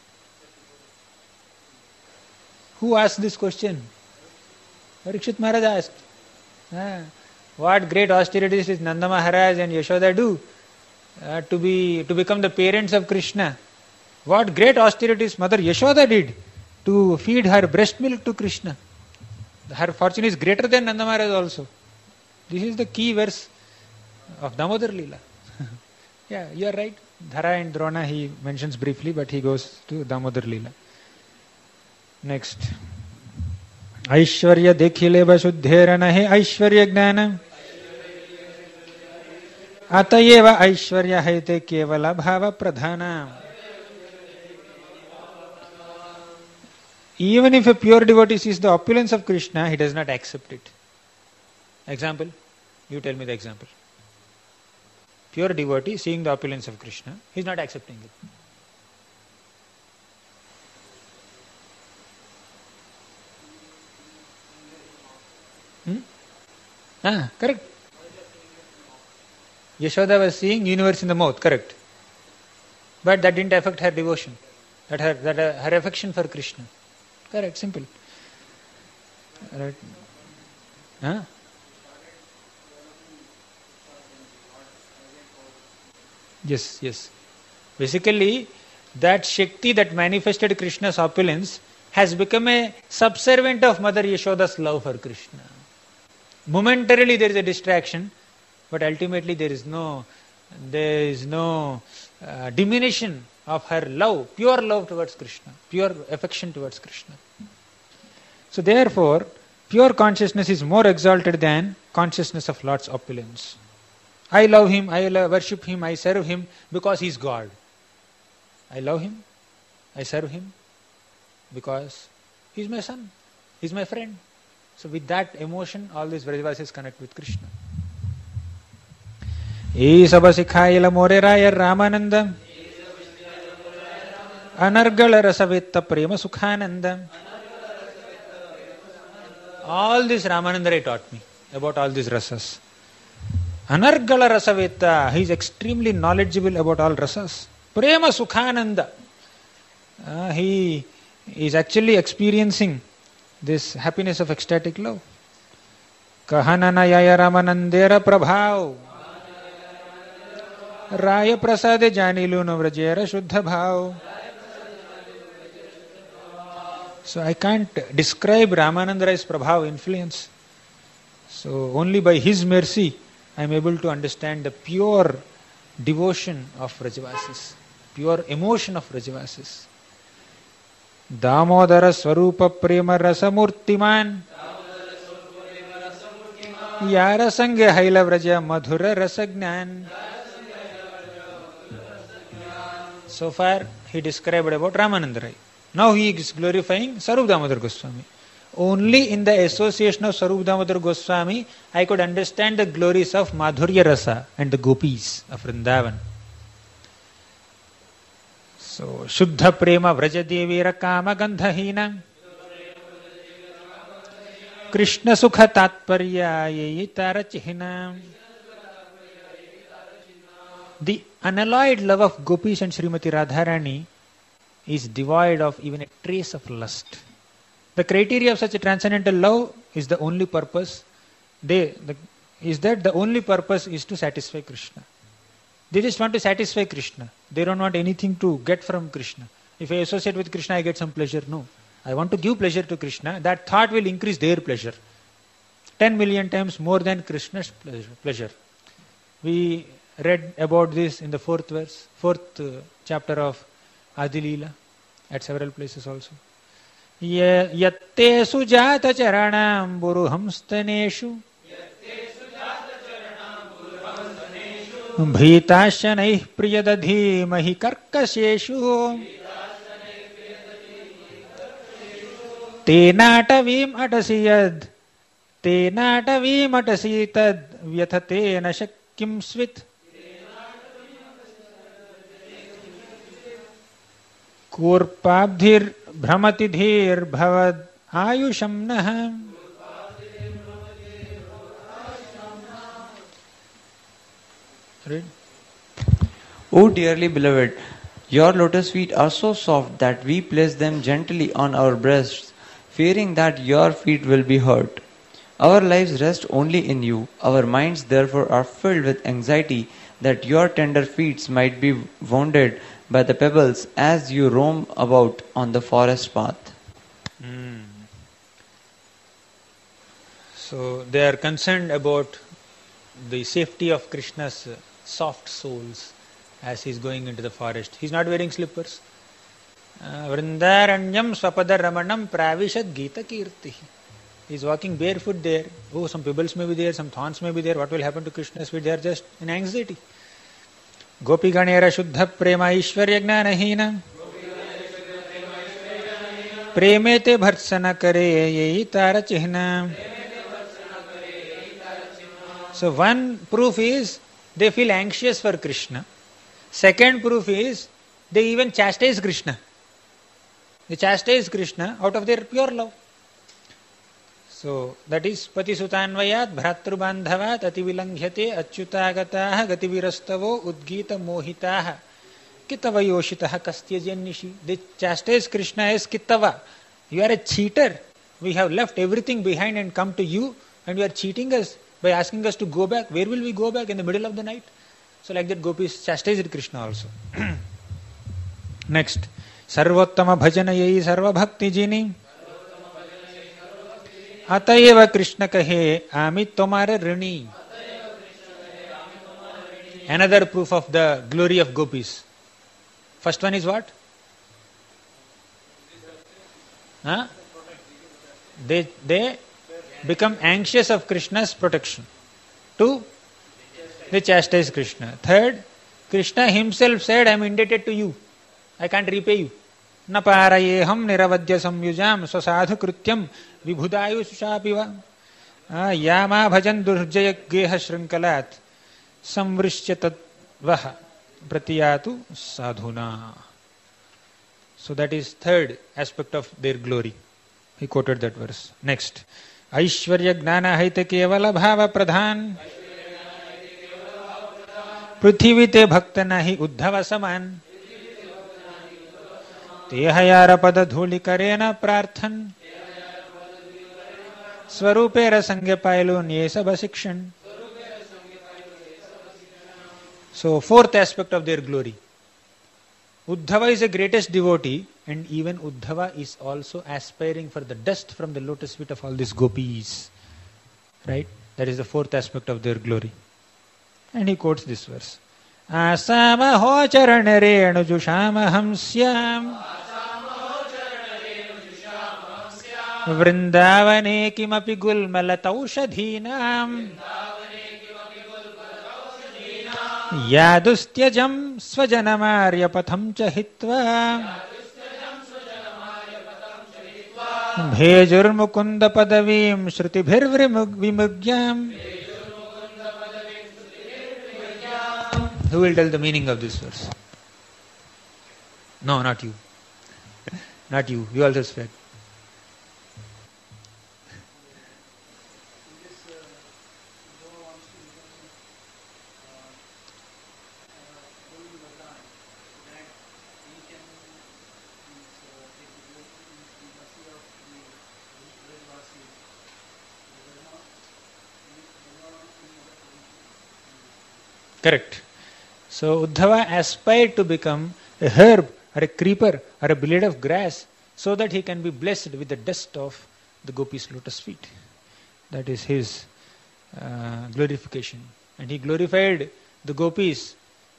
Who asked this question? Parikshit Maharaj asked. What great austerities did Nanda Maharaj and Yashoda do to become the parents of Krishna? What great austerities Mother Yashoda did to feed her breast milk to Krishna? Her fortune is greater than Nanda Maharaj also. This is the key verse of Damodar Leela. Yeah, you are right. Dhara and Drona he mentions briefly, but he goes to Damodar Leela. Next. Aishwarya dekhile vashuddhera nahe Aishwarya gnana atayeva Aishwarya haite kevala bhava pradhana. Even if a pure devotee sees the opulence of Krishna, he does not accept it. Example? You tell me the example. Pure devotee seeing the opulence of Krishna, he is not accepting it. Correct. Yashoda was seeing universe in the mouth, correct. But that didn't affect her devotion, her affection for Krishna. Correct, simple. Right. Yes. Basically, that Shakti that manifested Krishna's opulence has become a subservient of Mother Yashoda's love for Krishna. Momentarily there is a distraction, but ultimately there is no diminution of her love, pure love towards Krishna, pure affection towards Krishna. So therefore, pure consciousness is more exalted than consciousness of Lord's opulence. I love him, I worship him, I serve him because he is God. I love him, I serve him because he is my son, he is my friend. So with that emotion, all these Vrajavasis connect with Krishna. E saba sikhaila more raya Ramananda Anargala rasavetta prema sukhananda. All this Ramananda Rai taught me about all these rasas. Anargala rasavetta, he is extremely knowledgeable about all rasas. Prema sukhananda, he is actually experiencing this happiness of ecstatic love. Kahanana yaya Ramanandera prabhav Raya prasade janilu no vrajera shuddha bhav So I can't describe Ramananda Rai's prabhav influence. So only by his mercy I am able to understand the pure devotion of Vrajavasis, pure emotion of Vrajavasis. Damodara Swarupa Prema Rasamurtiman Yara Sange Haila Vraja Madhura Rasagnan. So far he described about Ramananda Rai. Now he is glorifying Sarup Damodar Goswami. Only in the association of Sarup Damodar Goswami I could understand the glories of Madhurya Rasa and the gopis of Vrindavan. So Shuddha Prema Vrajadevira Kama Gandhahina Krishna Sukha Tatparya Yeyitara Chihina. The unalloyed love of gopis and Srimati Radharani is devoid of even a trace of lust. The criteria of such a transcendental love is the only purpose. The only purpose is to satisfy Krishna. They just want to satisfy Krishna. They don't want anything to get from Krishna. If I associate with Krishna, I get some pleasure. No. I want to give pleasure to Krishna. That thought will increase their pleasure. 10 million times more than Krishna's pleasure. We read about this in the fourth chapter of Adi Leela at several places also. Yatte sujata charanam buruhamstaneshu bhītāsyanaiః priyadadhīmahi karkaseshu tenātavīm atasi tad vyathate shakyam svit Kurpabdhir Brahmatidhir Bhavad Ayusham Naha. Read. O dearly beloved, your lotus feet are so soft that we place them gently on our breasts, fearing that your feet will be hurt. Our lives rest only in you. Our minds therefore are filled with anxiety that your tender feet might be wounded by the pebbles as you roam about on the forest path. So they are concerned about the safety of Krishna's soft soles as he is going into the forest. He is not wearing slippers. Vrindaranyam swapada ramanam pravishad gita kirti. He is walking barefoot there. Oh, some pebbles may be there, some thorns may be there. What will happen to Krishna's feet? They are just in anxiety. Gopi Ganera Shuddha Prema Ishwarya Gnanahina Premete Bharsana Kare Yehi Tara Chihna. So one proof is they feel anxious for Krishna. Second proof is they even chastise Krishna. They chastise Krishna out of their pure love. So that is Pati Sutanvayat Bhratru Bandhavat Ativilanghyate Achyutagataha Gativirastavo Udgita Mohitaha Kitava Yoshitaha Kastyajanishi. They chastise Krishna as Kitava. You are a cheater. We have left everything behind and come to you, and you are cheating us by asking us to go back. Where will we go back? In the middle of the night? So like that Gopis chastised Krishna also. Next. Sarvottama Bhajana Yai Sarva Bhakti Jini Atayeva Krishna Kahe Amit Tomare Rini. Another proof of the glory of Gopis. First one is what? They become anxious of Krishna's protection. Two, they chastise Krishna. Third, Krishna himself said, I am indebted to you. I can't repay you. Na parayeham niravadya samyujam swasadhu krityam vibhudayu sushapiva yama bhajan durjaya geha shrinkalat samvrishya tadvaha pratiyatu sadhuna. So that is third aspect of their glory. He quoted that verse. Next. Aishwarya gnana haite kevala bhava pradhan prithvi te bhakta nahi uddhava saman tehayara pada dhuli karena prarthan swarupe rasangya pailu nyesa basikshan. So fourth aspect of their glory. Uddhava is the greatest devotee and even Uddhava is also aspiring for the dust from the lotus feet of all these gopis. Right? That is the fourth aspect of their glory. And he quotes this verse. Asamaho charanarenu jushamaham syam Vrindavane kimapi gulmalataushadhinam Yadustyajam svajanamarya patham cha hitva Bhejurmukunda padavim shrutibhirvimugyam. Who will tell the meaning of this verse? No, not you. Not you. You also speak. Correct. So Uddhava aspired to become a herb or a creeper or a blade of grass so that he can be blessed with the dust of the gopis' lotus feet. That is his glorification. And he glorified the gopis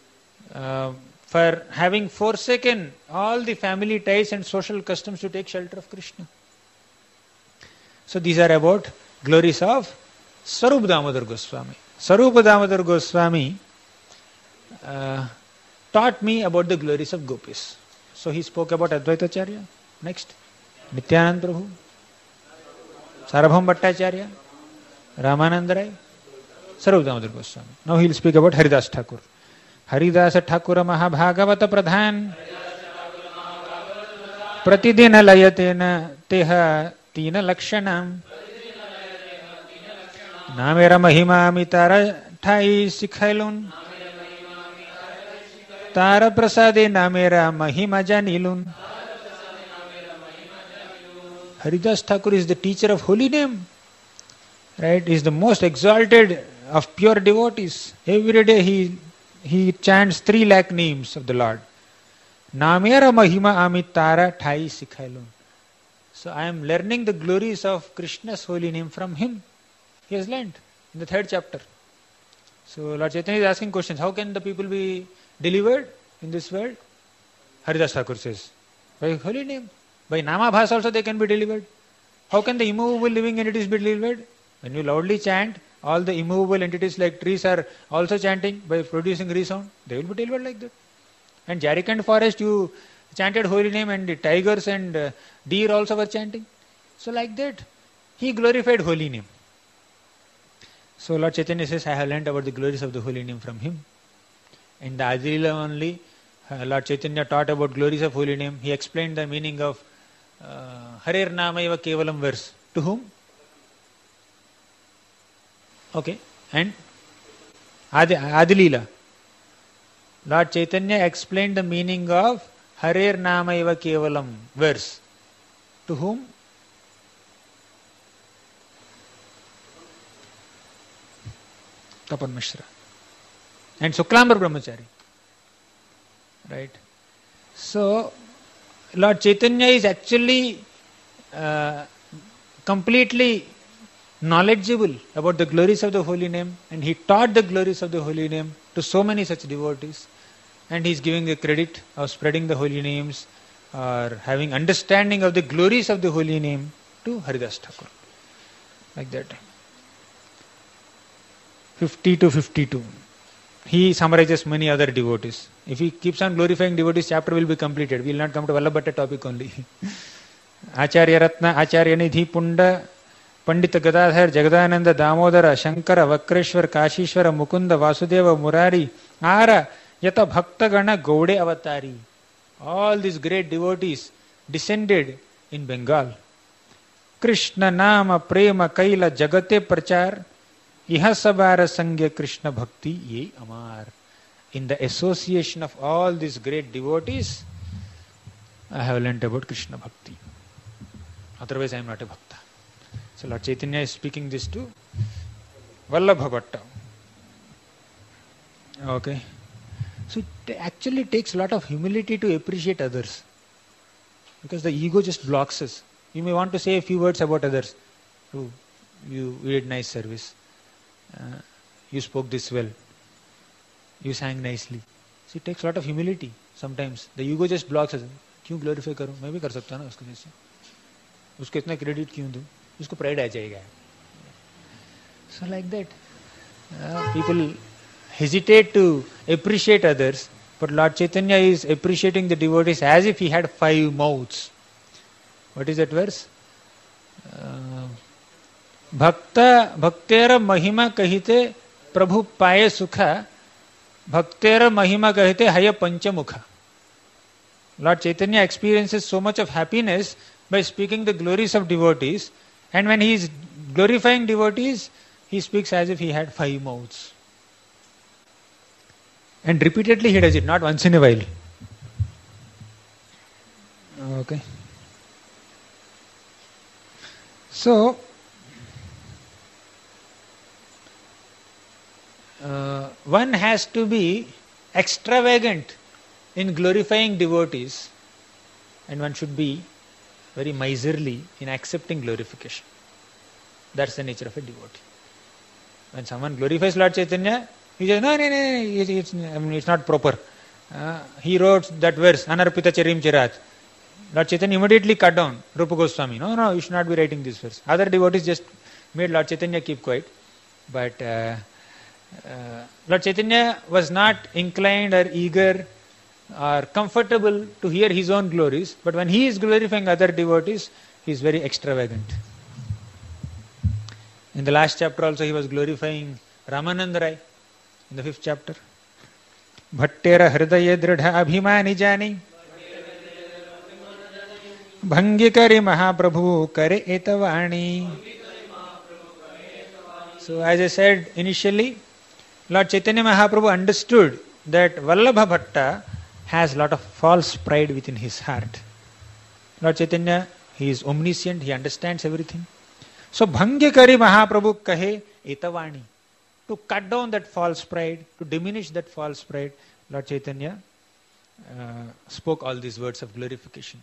for having forsaken all the family ties and social customs to take shelter of Krishna. So these are about glories of Swarup Damodar Goswami. Swarup Damodar Goswami taught me about the glories of gopis. So he spoke about Advaita Acharya. Next, Nityanand Prabhu, Sarabham Bhattacharya, Ramananda Rai, Swarup Damodar Goswami. Now he will speak about Haridas Thakur. Haridas Thakur Mahabhagavata Pradhan Pratidina Layatena Teha Tina Lakshanam Namera Mahima Mitara Thai Sikhailun Tara Prasade Namera Mahima Janilun. Haridas Thakur is the teacher of holy name. Right? He is the most exalted of pure devotees. Every day he chants 3 lakh names of the Lord. Namera Mahima Amitara Thai Sikhailun. So I am learning the glories of Krishna's holy name from him. He has learned in the 3rd chapter. So Lord Chaitanya is asking questions. How can the people be delivered in this world? Haridas Thakur says, by holy name. By Nama Bhas also they can be delivered. How can the immovable living entities be delivered? When you loudly chant, all the immovable entities like trees are also chanting by producing resound. They will be delivered like that. And Jharkhand forest you chanted holy name and the tigers and deer also were chanting. So like that, he glorified holy name. So Lord Chaitanya says, I have learnt about the glories of the holy name from him. In the Adilila only, Lord Chaitanya taught about glories of holy name. He explained the meaning of Harer Namayava Kevalam verse. To whom? Okay. And Adilila. Lord Chaitanya explained the meaning of Harer Namayava Kevalam verse. To whom? Tapan Mishra. And Suklambar Brahmachari. Right? So, Lord Chaitanya is actually completely knowledgeable about the glories of the holy name, and he taught the glories of the holy name to so many such devotees, and he is giving the credit of spreading the holy names or having understanding of the glories of the holy name to Haridas Thakur. Like that. 50 to 52. He summarizes many other devotees. If he keeps on glorifying devotees, chapter will be completed. We will not come to Vallabhatta topic only. Acharya Ratna, Acharya Nidhi Punda, Pandita Gadadhar, Jagadananda, Damodara, Shankara, Vakreshwar, Kashishwara, Mukunda, Vasudeva, Murari, Ara, Yata Bhakta Gana, Gaude Avatari. All these great devotees descended in Bengal. Krishna Nama Prema Kaila Jagate Prachar, Iha Sabara Sangya Krishna Bhakti Ye Amar. In the association of all these great devotees, I have learnt about Krishna Bhakti. Otherwise I am not a Bhakta. So Lord Chaitanya is speaking this to Vallabha Bhatta. Okay. So it actually takes a lot of humility to appreciate others. Because the ego just blocks us. You may want to say a few words about others. Oh, you did nice service. You spoke this well. You sang nicely. So it takes a lot of humility sometimes. The ego just blocks us. क्यों glorify करूं? मैं भी कर सकता ना उसको जैसे. उसको इतना credit क्यों दूं? उसको pride आ जाएगा. So like that, people hesitate to appreciate others, but Lord Chaitanya is appreciating the devotees as if he had 5 mouths. What is that verse? भक्तेर महिमा कहते प्रभु पाए सुखा, भक्तेर महिमा कहते हय पंचमुखा. Lord Chaitanya experiences so much of happiness by speaking the glories of devotees, and when he is glorifying devotees, he speaks as if he had 5 mouths. And repeatedly he does it, not once in a while. Okay. So, one has to be extravagant in glorifying devotees, and one should be very miserly in accepting glorification. That's the nature of a devotee. When someone glorifies Lord Chaitanya, he says, no, it's not proper. He wrote that verse, Anarpita Charim Chirat. Lord Chaitanya immediately cut down Rupa Goswami. No, you should not be writing this verse. Other devotees just made Lord Chaitanya keep quiet. But Lord Chaitanya was not inclined or eager or comfortable to hear his own glories. But when he is glorifying other devotees, he is very extravagant. In the last chapter also he was glorifying Ramananda Rai in the 5th chapter. Bhattera hridaya dridha abhimani jani bhangi kari mahaprabhu kare etavani. So as I said initially, Lord Chaitanya Mahaprabhu understood that Vallabha Bhatta has a lot of false pride within his heart. Lord Chaitanya, he is omniscient, he understands everything. So Bhangi Kari Mahaprabhu kahe etavani. To cut down that false pride, to diminish that false pride, Lord Chaitanya spoke all these words of glorification.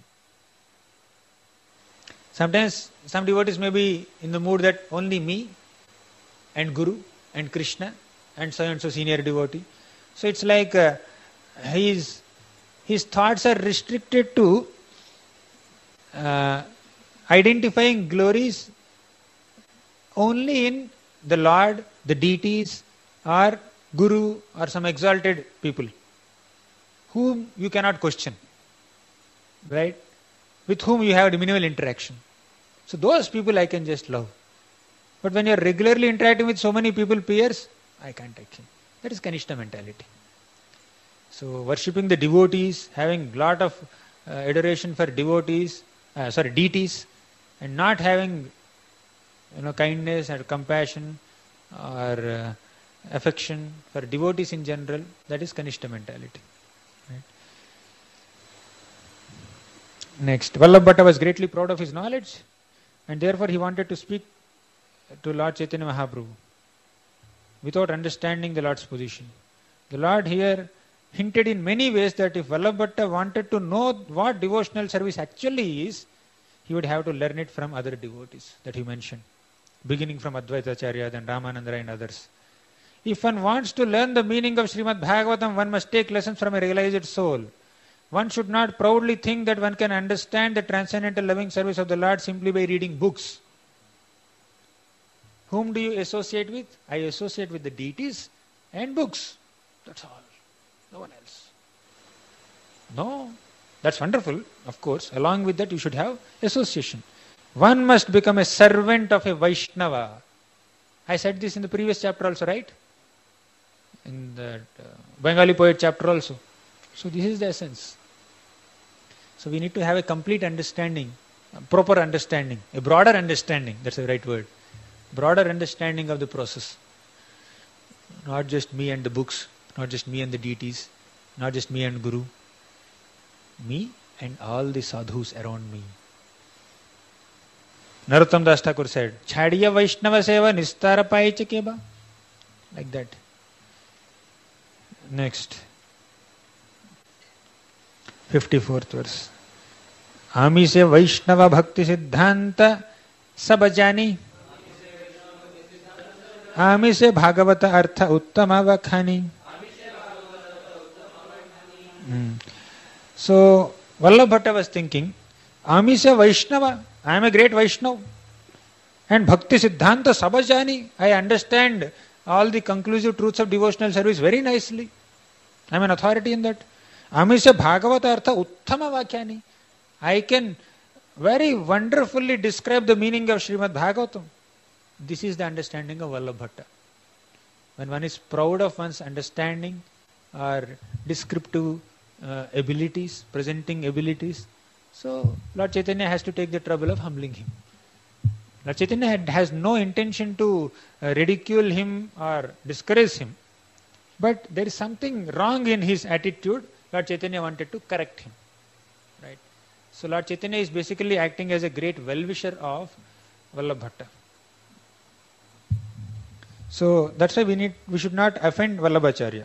Sometimes some devotees may be in the mood that only me and Guru and Krishna and so senior devotee. So it's like his thoughts are restricted to identifying glories only in the Lord, the deities, or Guru, or some exalted people whom you cannot question, right? With whom you have minimal interaction. So those people I can just love. But when you are regularly interacting with so many people, peers, I can't take him. That is Kanishta mentality. So worshipping the devotees, having lot of adoration for deities, and not having kindness or compassion or affection for devotees in general, that is Kanishta mentality. Right? Next, Vallabha Bhatta was greatly proud of his knowledge, and therefore he wanted to speak to Lord Chaitanya Mahaprabhu without understanding the Lord's position. The Lord here hinted in many ways that if Vallabha Bhatta wanted to know what devotional service actually is, he would have to learn it from other devotees that he mentioned, beginning from Advaita Acharya, then Ramananda Rai and others. If one wants to learn the meaning of Srimad Bhagavatam, one must take lessons from a realized soul. One should not proudly think that one can understand the transcendental loving service of the Lord simply by reading books. Whom do you associate with? I associate with the deities and books. That's all. No one else. No. That's wonderful, of course. Along with that, you should have association. One must become a servant of a Vaishnava. I said this in the previous chapter also, right? In the Bengali poet chapter also. So this is the essence. So we need to have a complete understanding, a proper understanding, a broader understanding, that's the right word. Broader understanding of the process. Not just me and the books, not just me and the deities, not just me and Guru. Me and all the sadhus around me. Narottam Das Thakur said, Chhadiya Vaishnava Seva Nistara Paicha Keba. Like that. Next. 54th verse. आमी से वैष्णव भक्ति सिद्धांत सब जानी, आमी से भागवत अर्थ उत्तम वखानी. So Vallabha Bhatta was thinking, Ami se Vaishnava, I am a great Vaishnava. And Bhakti Siddhanta Sabajani, I understand all the conclusive truths of devotional service very nicely. I am an authority in that. Ami se Bhagavata Artha Uttama Vakyani, I can very wonderfully describe the meaning of Srimad Bhagavatam. This is the understanding of Vallabha Bhatta. When one is proud of one's understanding or descriptive abilities, presenting abilities, so Lord Chaitanya has to take the trouble of humbling him. Lord Chaitanya has no intention to ridicule him or discourage him, but there is something wrong in his attitude. Lord Chaitanya wanted to correct him, right? So Lord Chaitanya is basically acting as a great well-wisher of Vallabha Bhatta. So that's why we should not offend Vallabhacharya.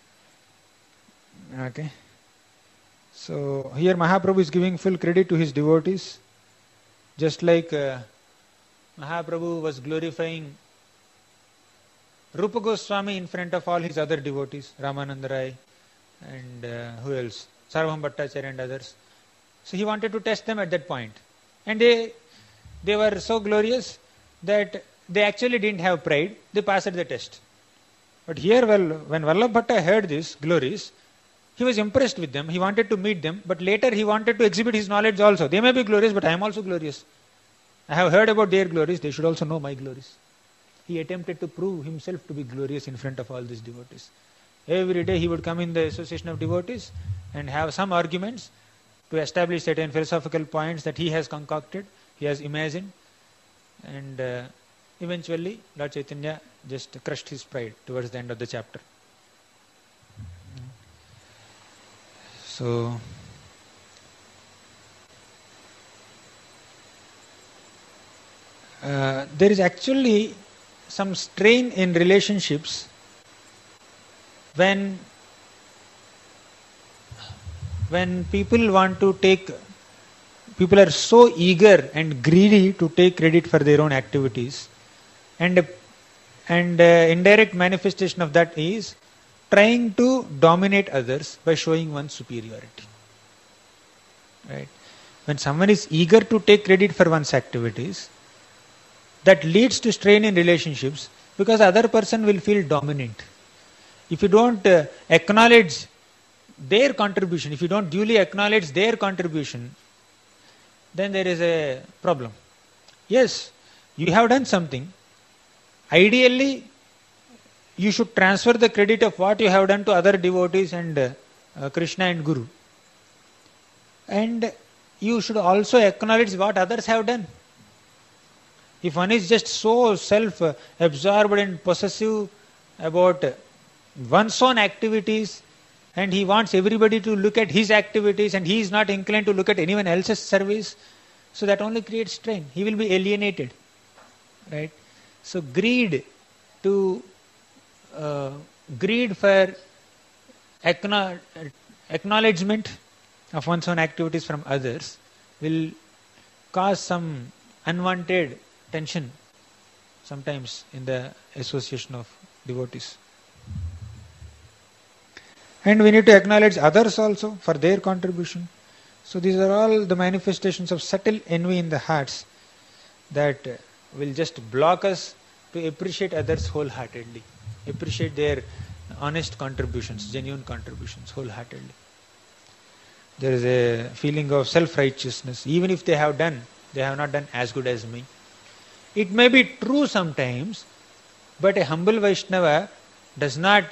Okay. So here Mahaprabhu is giving full credit to his devotees, just like Mahaprabhu was glorifying Rupa Goswami in front of all his other devotees, Ramananda Rai and who else? Sarvabhauma Bhattacharya and others. So he wanted to test them at that point. And they were so glorious that they actually didn't have pride. They passed the test. But here, when Vallabha Bhatta heard these glories, he was impressed with them. He wanted to meet them. But later he wanted to exhibit his knowledge also. They may be glorious, but I am also glorious. I have heard about their glories. They should also know my glories. He attempted to prove himself to be glorious in front of all these devotees. Every day he would come in the association of devotees and have some arguments to establish certain philosophical points that he has concocted, he has imagined, and eventually Lord Chaitanya just crushed his pride towards the end of the chapter. So there is actually some strain in relationships when people are so eager and greedy to take credit for their own activities, and indirect manifestation of that is trying to dominate others by showing one's superiority. Right? When someone is eager to take credit for one's activities, that leads to strain in relationships because the other person will feel dominant. If you don't acknowledge their contribution, if you don't duly acknowledge their contribution, then there is a problem. Yes, you have done something. Ideally, you should transfer the credit of what you have done to other devotees and Krishna and Guru. And you should also acknowledge what others have done. If one is just so self-absorbed and possessive about one's own activities, and he wants everybody to look at his activities and he is not inclined to look at anyone else's service, so that only creates strain. He will be alienated. Right? So greed for acknowledgement of one's own activities from others will cause some unwanted tension sometimes in the association of devotees. And we need to acknowledge others also for their contribution. So these are all the manifestations of subtle envy in the hearts that will just block us to appreciate others wholeheartedly, appreciate their honest contributions, genuine contributions wholeheartedly. There is a feeling of self-righteousness. Even if they have not done as good as me. It may be true sometimes, but a humble Vaishnava does not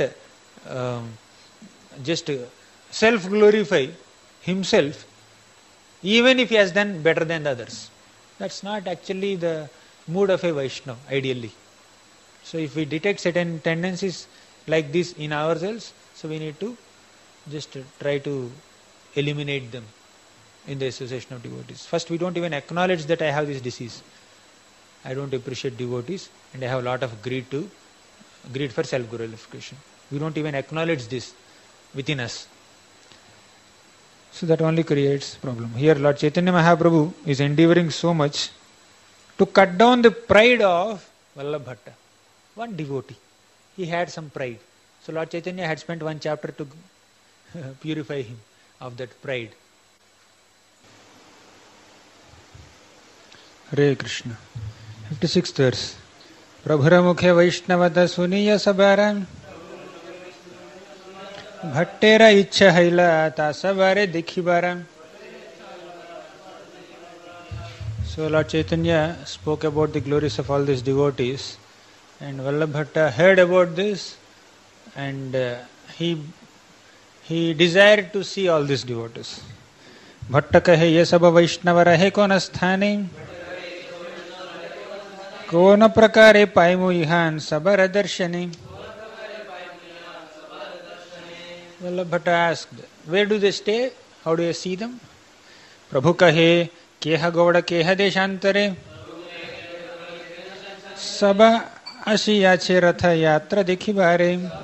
just self-glorify himself even if he has done better than the others. That's not actually the mood of a Vaishnava, ideally. So if we detect certain tendencies like this in ourselves, so we need to just try to eliminate them in the association of devotees. First, we don't even acknowledge that I have this disease. I don't appreciate devotees and I have a lot of greed for self-glorification. We don't even acknowledge this within us. So that only creates problem. Here Lord Chaitanya Mahaprabhu is endeavoring so much to cut down the pride of Vallabha, one devotee. He had some pride. So Lord Chaitanya had spent one chapter to purify him of that pride. Hare Krishna. 56th verse. Prabhura mukhe Vaishnavata suniya sabaram Bhattera ichha haila tasavare dikhibaram. So Lord Chaitanya spoke about the glories of all these devotees, and Vallabha heard about this, and he desired to see all these devotees. Bhatta kahe ye sab Vaishnava rahe kon sthane kon prakare paimu ihan sabar darshane. Vallabha asked, where do they stay? How do I see them? Prabhu kahe keha gauda keha deshantare saba ashiya che ratha yatra dekhibare.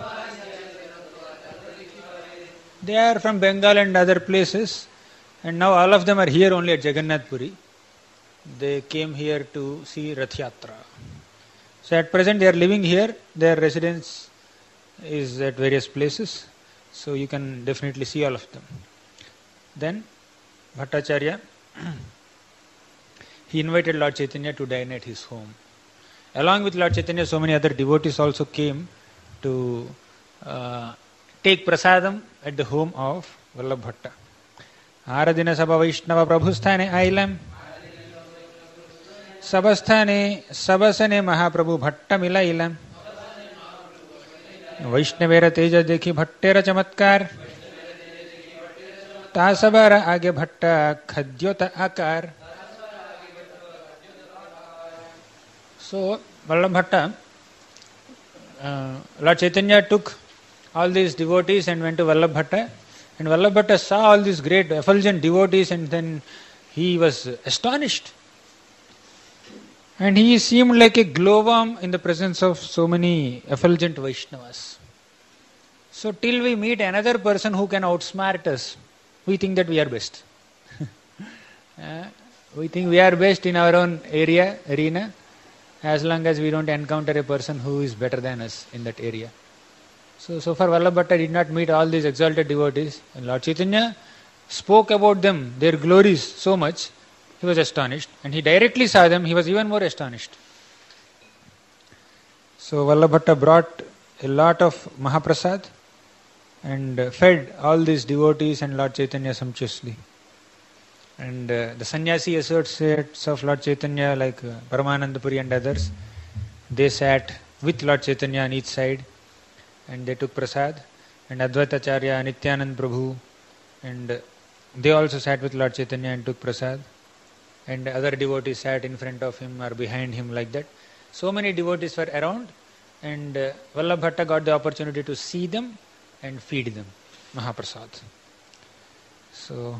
They are from Bengal and other places, and now all of them are here only at Jagannath Puri. They came here to see Rath Yatra. So at present they are living here. Their residence is at various places. So you can definitely see all of them. Then Bhattacharya, he invited Lord Chaitanya to dine at his home. Along with Lord Chaitanya, so many other devotees also came to take prasadam at the home of Vallabha. Aradina Sabha Vaishnava Prabhusthane Ailam Sabasthane Sabasane Mahaprabhu Bhatta Milailam Vaishnavera Teja Dekhi Bhattera Chamatkar Tasabara Age Bhatta Khadyota Akar. So Vallabha, Lord Chaitanya took all these devotees and went to Vallabha, and Vallabha saw all these great effulgent devotees, and then he was astonished. And he seemed like a glowworm in the presence of so many effulgent Vaishnavas. So till we meet another person who can outsmart us, we think that we are best. We think we are best in our own arena, as long as we don't encounter a person who is better than us in that area. So far Vallabha did not meet all these exalted devotees, and Lord Chaitanya spoke about them, their glories so much. He was astonished, and he directly saw them. He was even more astonished. So Vallabha brought a lot of Mahaprasad and fed all these devotees and Lord Chaitanya sumptuously. And the sannyasi associates of Lord Chaitanya, like Paramananda Puri and others, they sat with Lord Chaitanya on each side, and they took prasad. And Advaitacharya, Nityanand Prabhu, and they also sat with Lord Chaitanya and took prasad. And other devotees sat in front of him or behind him, like that. So many devotees were around, and Vallabha got the opportunity to see them and feed them Mahaprasad. So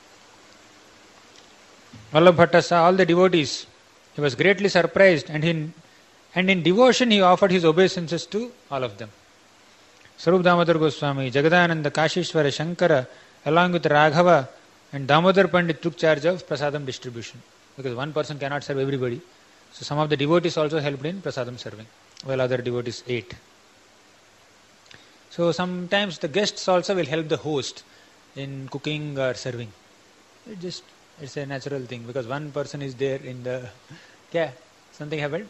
Vallabha saw all the devotees. He was greatly surprised, and in devotion he offered his obeisances to all of them. Sarup Damodar Goswami, Jagadananda, Kashishwara, Shankara, along with Raghava and Damodar Pandit took charge of prasadam distribution, because one person cannot serve everybody. So some of the devotees also helped in prasadam serving, while other devotees ate. So sometimes the guests also will help the host in cooking or serving. It's a natural thing, because one person is there in the... Yeah, something happened?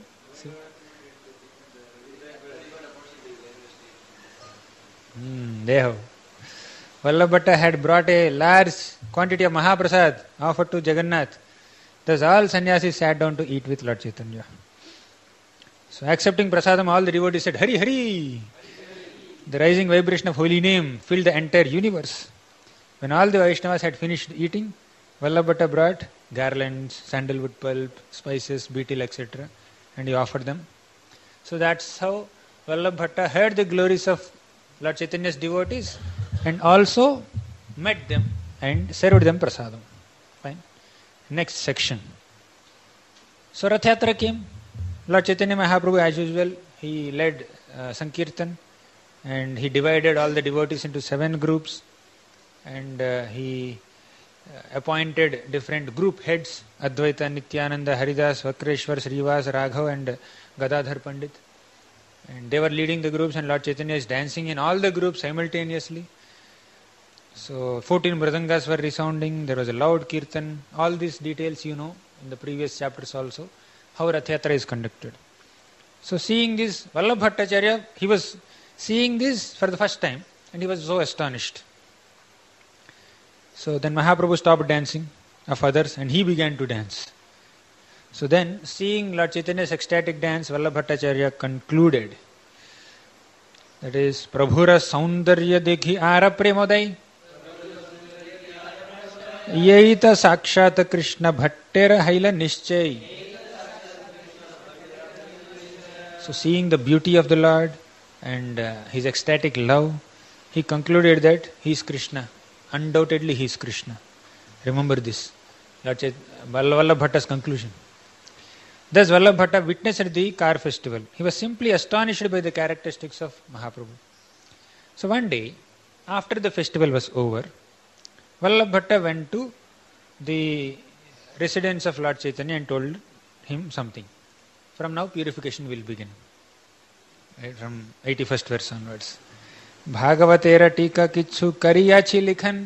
They have. Vallabha had brought a large quantity of Mahaprasad offered to Jagannath. Thus all sannyasis sat down to eat with Lord Chaitanya. So accepting prasadam, all the devotees said, Hari Hari! The rising vibration of holy name filled the entire universe. When all the Vaishnavas had finished eating, Vallabha brought garlands, sandalwood pulp, spices, betel, etc. and he offered them. So that's how Vallabha heard the glories of Lord Chaitanya's devotees and also met them and served them prasadam. Fine. Next section. So Rath Yatra came. Lord Chaitanya Mahaprabhu, as usual, he led Sankirtan, and he divided all the devotees into 7 groups. and he appointed different group heads, Advaita, Nityananda, Haridas, Vakreshwar, Srivas, Raghav and Gadadhar Pandit. And they were leading the groups and Lord Chaitanya is dancing in all the groups simultaneously. So 14 mridangas were resounding, there was a loud kirtan, all these details you know in the previous chapters also, how Rath Yatra is conducted. So seeing this, Vallabh Bhattacharya, he was seeing this for the first time and he was so astonished. So then Mahaprabhu stopped dancing of others and he began to dance. So then, seeing Lord Chaitanya's ecstatic dance, Vallabh Bhattacharya concluded, that is, Prabhura Saundarya Dekhi Ara Premodai Yaita Sakshata Krishna Bhattera Haila Nischay. So seeing the beauty of the Lord and his ecstatic love, he concluded that he is Krishna. Undoubtedly he is Krishna. Remember this, Vallabh Bhatta's conclusion. Thus Vallabh Bhatta witnessed the car festival. He was simply astonished by the characteristics of Mahaprabhu. So one day, after the festival was over, Vallabh Bhatta went to the residence of Lord Chaitanya and told him something. From now purification will begin. Right, from 81st verse onwards. Bhagavatera tika kichu kariyachi likhan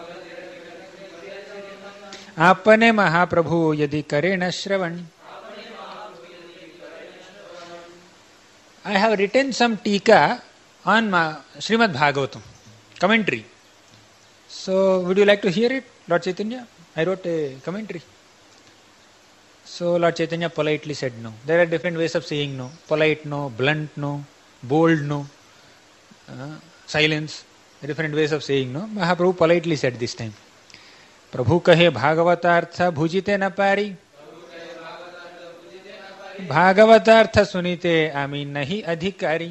apane Mahaprabhu yadi karena shravan. I have written some tika on Srimad Bhagavatam, commentary. So, would you like to hear it, Lord Chaitanya? I wrote a commentary. So, Lord Chaitanya politely said no. There are different ways of saying no. Polite no, blunt no, bold no, silence. Different ways of saying no. Mahaprabhu politely said this time. Prabhu kahe bhagavatartha bhujite na pari. Bhagavatartha sunite ami nahi adhikari.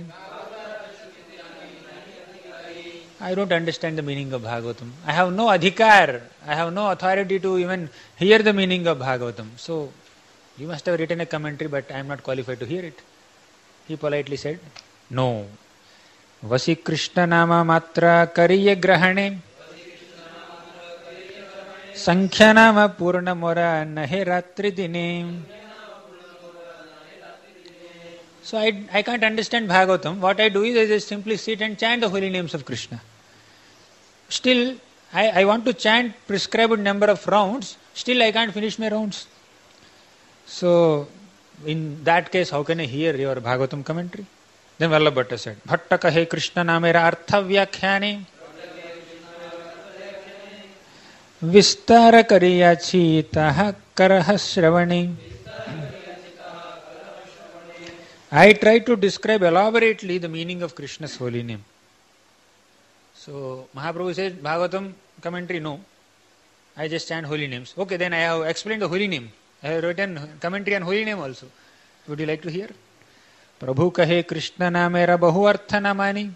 I don't understand the meaning of Bhagavatam. I have no adhikar. I have no authority to even hear the meaning of Bhagavatam. So, you must have written a commentary, but I am not qualified to hear it. He politely said, no. Vasi Krishna nama matra kariye grahane sankhya nama purna mora nahe ratri dine. So I can't understand Bhagavatam. What I do is I just simply sit and chant the holy names of Krishna. Still, I want to chant prescribed number of rounds. Still, I can't finish my rounds. So, in that case, how can I hear your Bhagavatam commentary? Then Vallabh Bhatta said, Bhatta kahe Krishna namera artha vyakhyane vistara kariyachi taha karaha shravane. I try to describe elaborately the meaning of Krishna's holy name. So, Mahaprabhu said, Bhagavatam commentary, no. I just chant holy names. Okay, then I have explained the holy name. I have written commentary on holy name also. Would you like to hear? Prabhu kahe Krishna namera bahu artha namani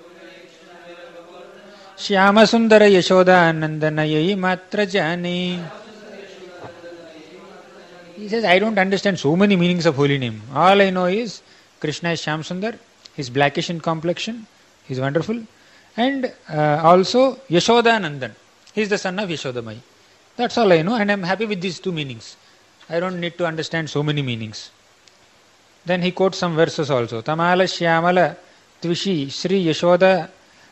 Shyama sundara yashoda nandana yayi matra jani. He says, I don't understand so many meanings of holy name. All I know is Krishna is Shyam Sundar, he's blackish in complexion, he's wonderful, and also Yashoda Nandan. He's the son of Yashodamai. That's all I know, and I'm happy with these two meanings. I don't need to understand so many meanings. Then he quotes some verses also. Tamala Shyamala Tvishi Sri Yashoda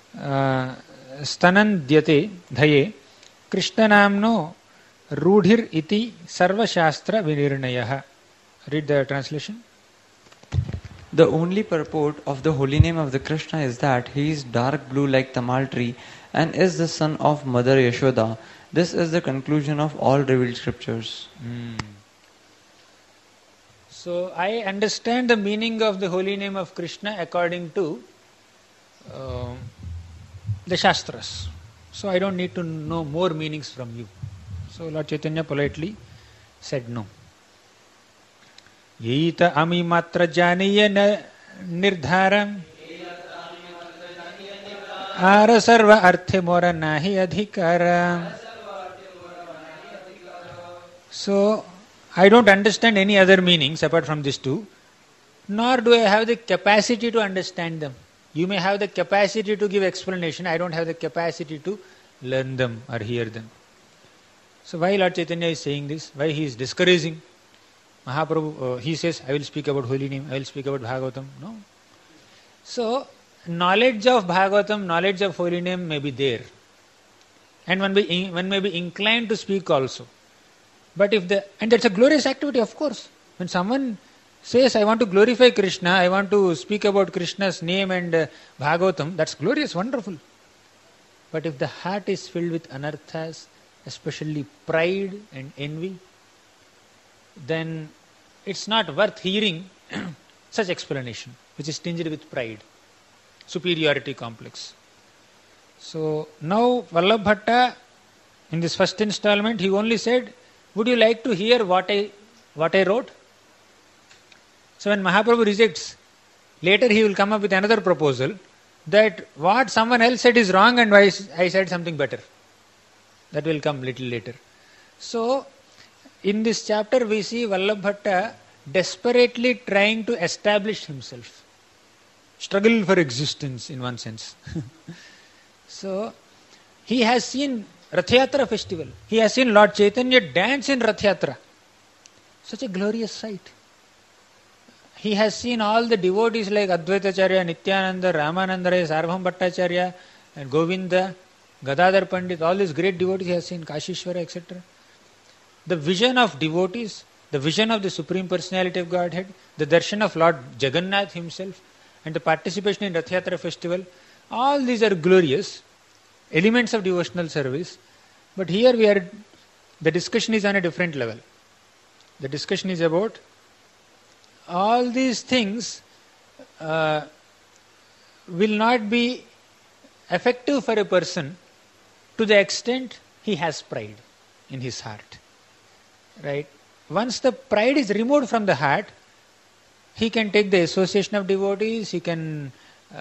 Stanandyate Dhaye Krishna Namno Rudhir iti sarva shastra vinirnayaha. Read the translation. The only purport of the holy name of the Krishna is that he is dark blue like tamal tree and is the son of Mother Yashoda. This is the conclusion of all revealed scriptures. So I understand the meaning of the holy name of Krishna according to the Shastras. So I don't need to know more meanings from you. So Lord Chaitanya politely said no. Yita ami matra janiya nirdharam ara sarva arthe mora nahi adhikara. So I don't understand any other meanings apart from these two, nor do I have the capacity to understand them. You may have the capacity to give explanation. I don't have the capacity to learn them or hear them. So why Lord Chaitanya is saying this? Why he is discouraging? Mahaprabhu, he says, I will speak about holy name, I will speak about Bhagavatam. No. So, knowledge of Bhagavatam, knowledge of holy name may be there. And one may be inclined to speak also. But and that's a glorious activity, of course. When someone says, I want to glorify Krishna, I want to speak about Krishna's name and Bhagavatam, that's glorious, wonderful. But if the heart is filled with anarthas, especially pride and envy, then it's not worth hearing such explanation, which is tinged with pride, superiority complex. So now Vallabh Bhatta, in this first installment, he only said, would you like to hear what I wrote? So when Mahaprabhu rejects, later he will come up with another proposal that what someone else said is wrong and why I said something better. That will come little later. So in this chapter we see Vallabh Bhatta desperately trying to establish himself. Struggle for existence in one sense. So he has seen Rath Yatra festival. He has seen Lord Chaitanya dance in Rath Yatra. Such a glorious sight. He has seen all the devotees like Advaitacharya, Nityananda, Ramananda Rai, Sarvabhauma Bhattacharya, and Govinda, Gadadhar Pandit, all these great devotees he has seen, Kashishwara, etc. The vision of devotees, the vision of the Supreme Personality of Godhead, the darshan of Lord Jagannath himself, and the participation in Rath Yatra festival, all these are glorious elements of devotional service. But here the discussion is on a different level. The discussion is about all these things will not be effective for a person to the extent he has pride in his heart. Right? Once the pride is removed from the heart, he can take the association of devotees, he can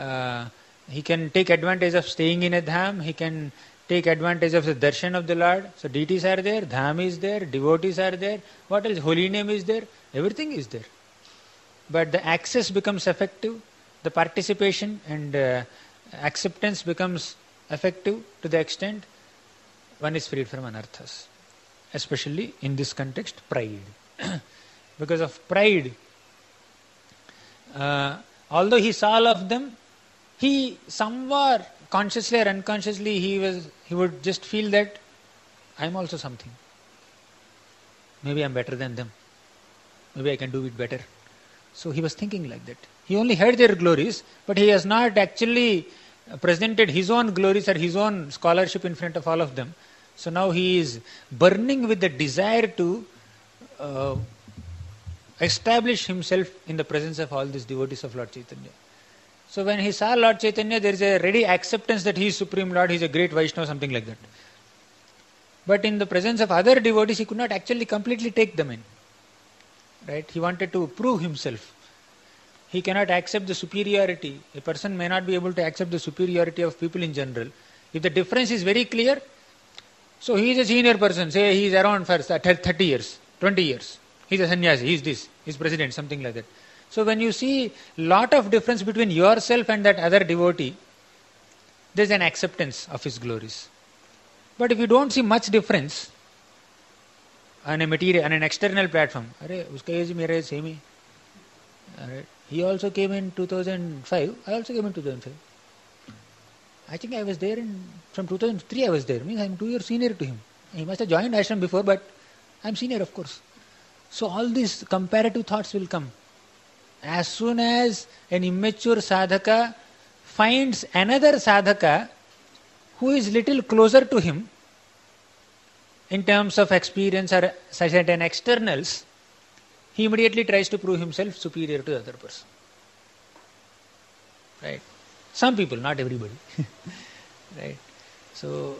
take advantage of staying in a dham, he can take advantage of the darshan of the Lord. So deities are there, dham is there, devotees are there, what else? Holy name is there, everything is there. But the access becomes effective, the participation and acceptance becomes effective to the extent one is freed from anarthas. Especially in this context, pride. Because of pride, although he saw all of them, he somewhere consciously or unconsciously he would just feel that I am also something. Maybe I am better than them. Maybe I can do it better. So he was thinking like that. He only heard their glories, but he has not actually presented his own glories or his own scholarship in front of all of them. So now he is burning with the desire to establish himself in the presence of all these devotees of Lord Chaitanya. So when he saw Lord Chaitanya, there is a ready acceptance that he is Supreme Lord, he is a great Vaishnava, something like that. But in the presence of other devotees, he could not actually completely take them in. Right? He wanted to prove himself. He cannot accept the superiority. A person may not be able to accept the superiority of people in general. If the difference is very clear, so he is a senior person, say he is around for 30 years, 20 years. He is a sannyasi, he is this, he is president, something like that. So when you see lot of difference between yourself and that other devotee, there is an acceptance of his glories. But if you don't see much difference on a material, on an external platform, uska age mera age same hai. He also came in 2005, I also came in 2005. I think I was there from 2003 I was there, means I am 2 years senior to him. He must have joined ashram before, but I am senior of course. So all these comparative thoughts will come. As soon as an immature sadhaka finds another sadhaka who is little closer to him in terms of experience or certain externals, he immediately tries to prove himself superior to the other person. Right? Some people, not everybody. Right? So,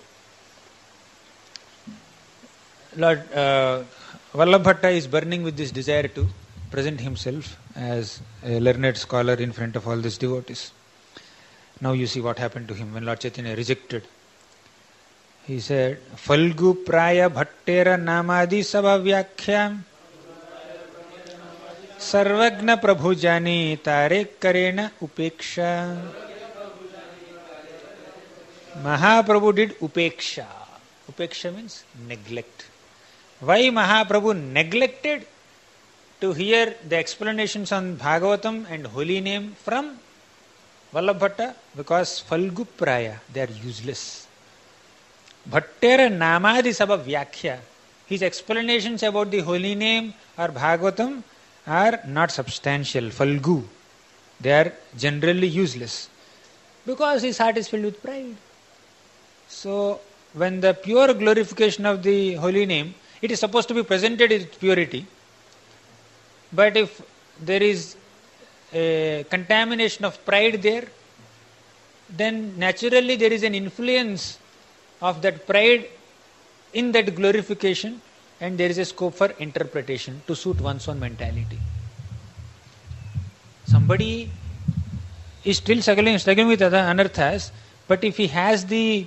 Lord Vallabh Bhatta is burning with this desire to present himself as a learned scholar in front of all these devotees. Now you see what happened to him when Lord Chaitanya rejected. He said, Falgu Praya Bhattera Namadi Sabhavyakhya Sarvagna Prabhu Jani Tare Karena Upeksha Mahaprabhu did upeksha. Upeksha means neglect. Why Mahaprabhu neglected to hear the explanations on Bhagavatam and holy name from Vallabha? Because Falgu Praya, they are useless. Bhattera Namadi Sabha Vyakhya. His explanations about the holy name or Bhagavatam are not substantial. Falgu. They are generally useless. Because his heart is filled with pride. So, when the pure glorification of the holy name, it is supposed to be presented with purity. But if there is a contamination of pride there, then naturally there is an influence of that pride in that glorification, and there is a scope for interpretation to suit one's own mentality. Somebody is still struggling with other anarthas, but if he has the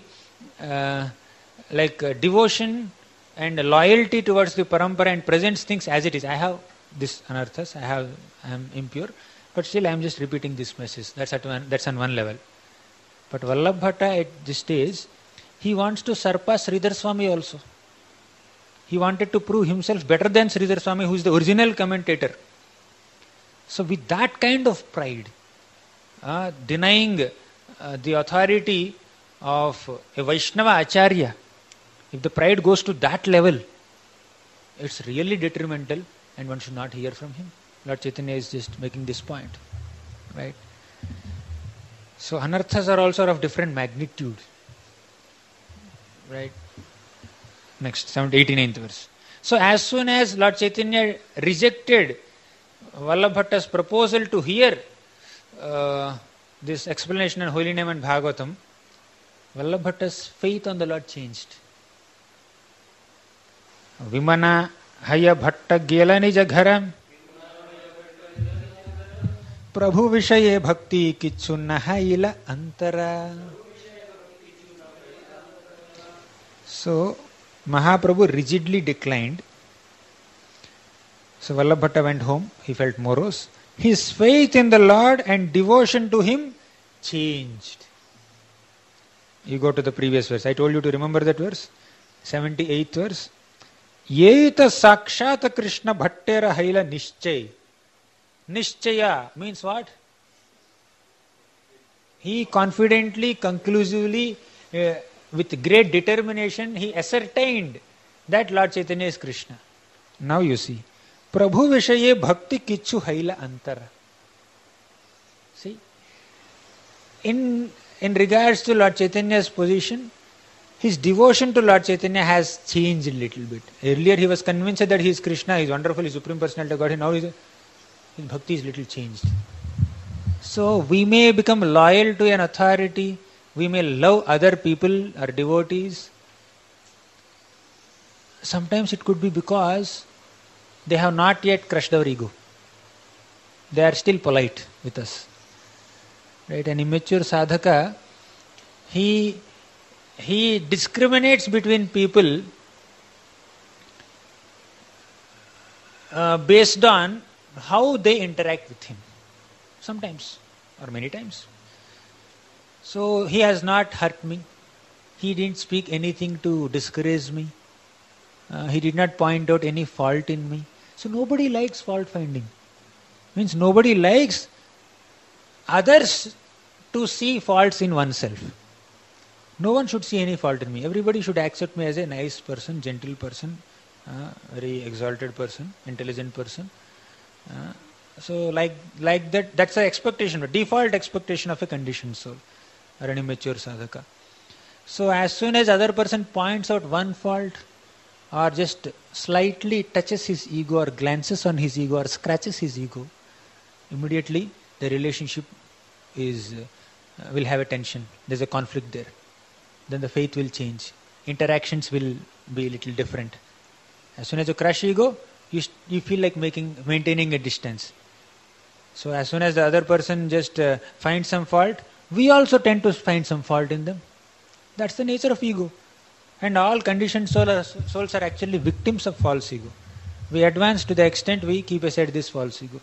devotion and loyalty towards the parampara and presents things as it is. I have this anarthas, I am impure, but still I am just repeating this message. That's on one level. But Vallabha at this stage, he wants to surpass Sridhar Swami also. He wanted to prove himself better than Sridhar Swami, who is the original commentator. So with that kind of pride, denying the authority of a Vaishnava Acharya, if the pride goes to that level, it's really detrimental and one should not hear from him. Lord Chaitanya is just making this point. Right? So anarthas are also of different magnitude. Right? Next, 89th verse. So as soon as Lord Chaitanya rejected Vallabhatta's proposal to hear this explanation on holy name and Bhagavatam, Vallabhatta's faith on the Lord changed. Vimana haya bhatta gela nija gharam Prabhu vishaye bhakti kichu nahaila antara. So Mahaprabhu rigidly declined. So Vallabhatta went home. He felt morose. His faith in the Lord and devotion to Him changed. You go to the previous verse. I told you to remember that verse. 78th verse. Yeta sakshata Krishna bhattera haila nischay. Nischaya means what? He confidently, conclusively, with great determination, he ascertained that Lord Chaitanya is Krishna. Now you see. Prabhu Vishaye Bhakti Kichu Haila Antara. See? In regards to Lord Chaitanya's position, his devotion to Lord Chaitanya has changed a little bit. Earlier he was convinced that he is Krishna, he is wonderful, he is Supreme Personality of God. Now his bhakti is little changed. So we may become loyal to an authority, we may love other people or devotees. Sometimes it could be because they have not yet crushed our ego. They are still polite with us. Right? An immature sadhaka, he discriminates between people based on how they interact with him. Sometimes, or many times. So he has not hurt me. He didn't speak anything to discourage me. He did not point out any fault in me. So nobody likes fault finding. Means nobody likes others to see faults in oneself. No one should see any fault in me. Everybody should accept me as a nice person, gentle person, very exalted person, intelligent person. So like that, that's the expectation, a default expectation of a conditioned soul or an immature sadhaka. So as soon as other person points out one fault or just slightly touches his ego or glances on his ego or scratches his ego, immediately the relationship will have a tension. There's a conflict there. Then the faith will change. Interactions will be a little different. As soon as you crush ego, you feel like maintaining a distance. So as soon as the other person just finds some fault, we also tend to find some fault in them. That's the nature of ego. And all conditioned souls are actually victims of false ego. We advance to the extent we keep aside this false ego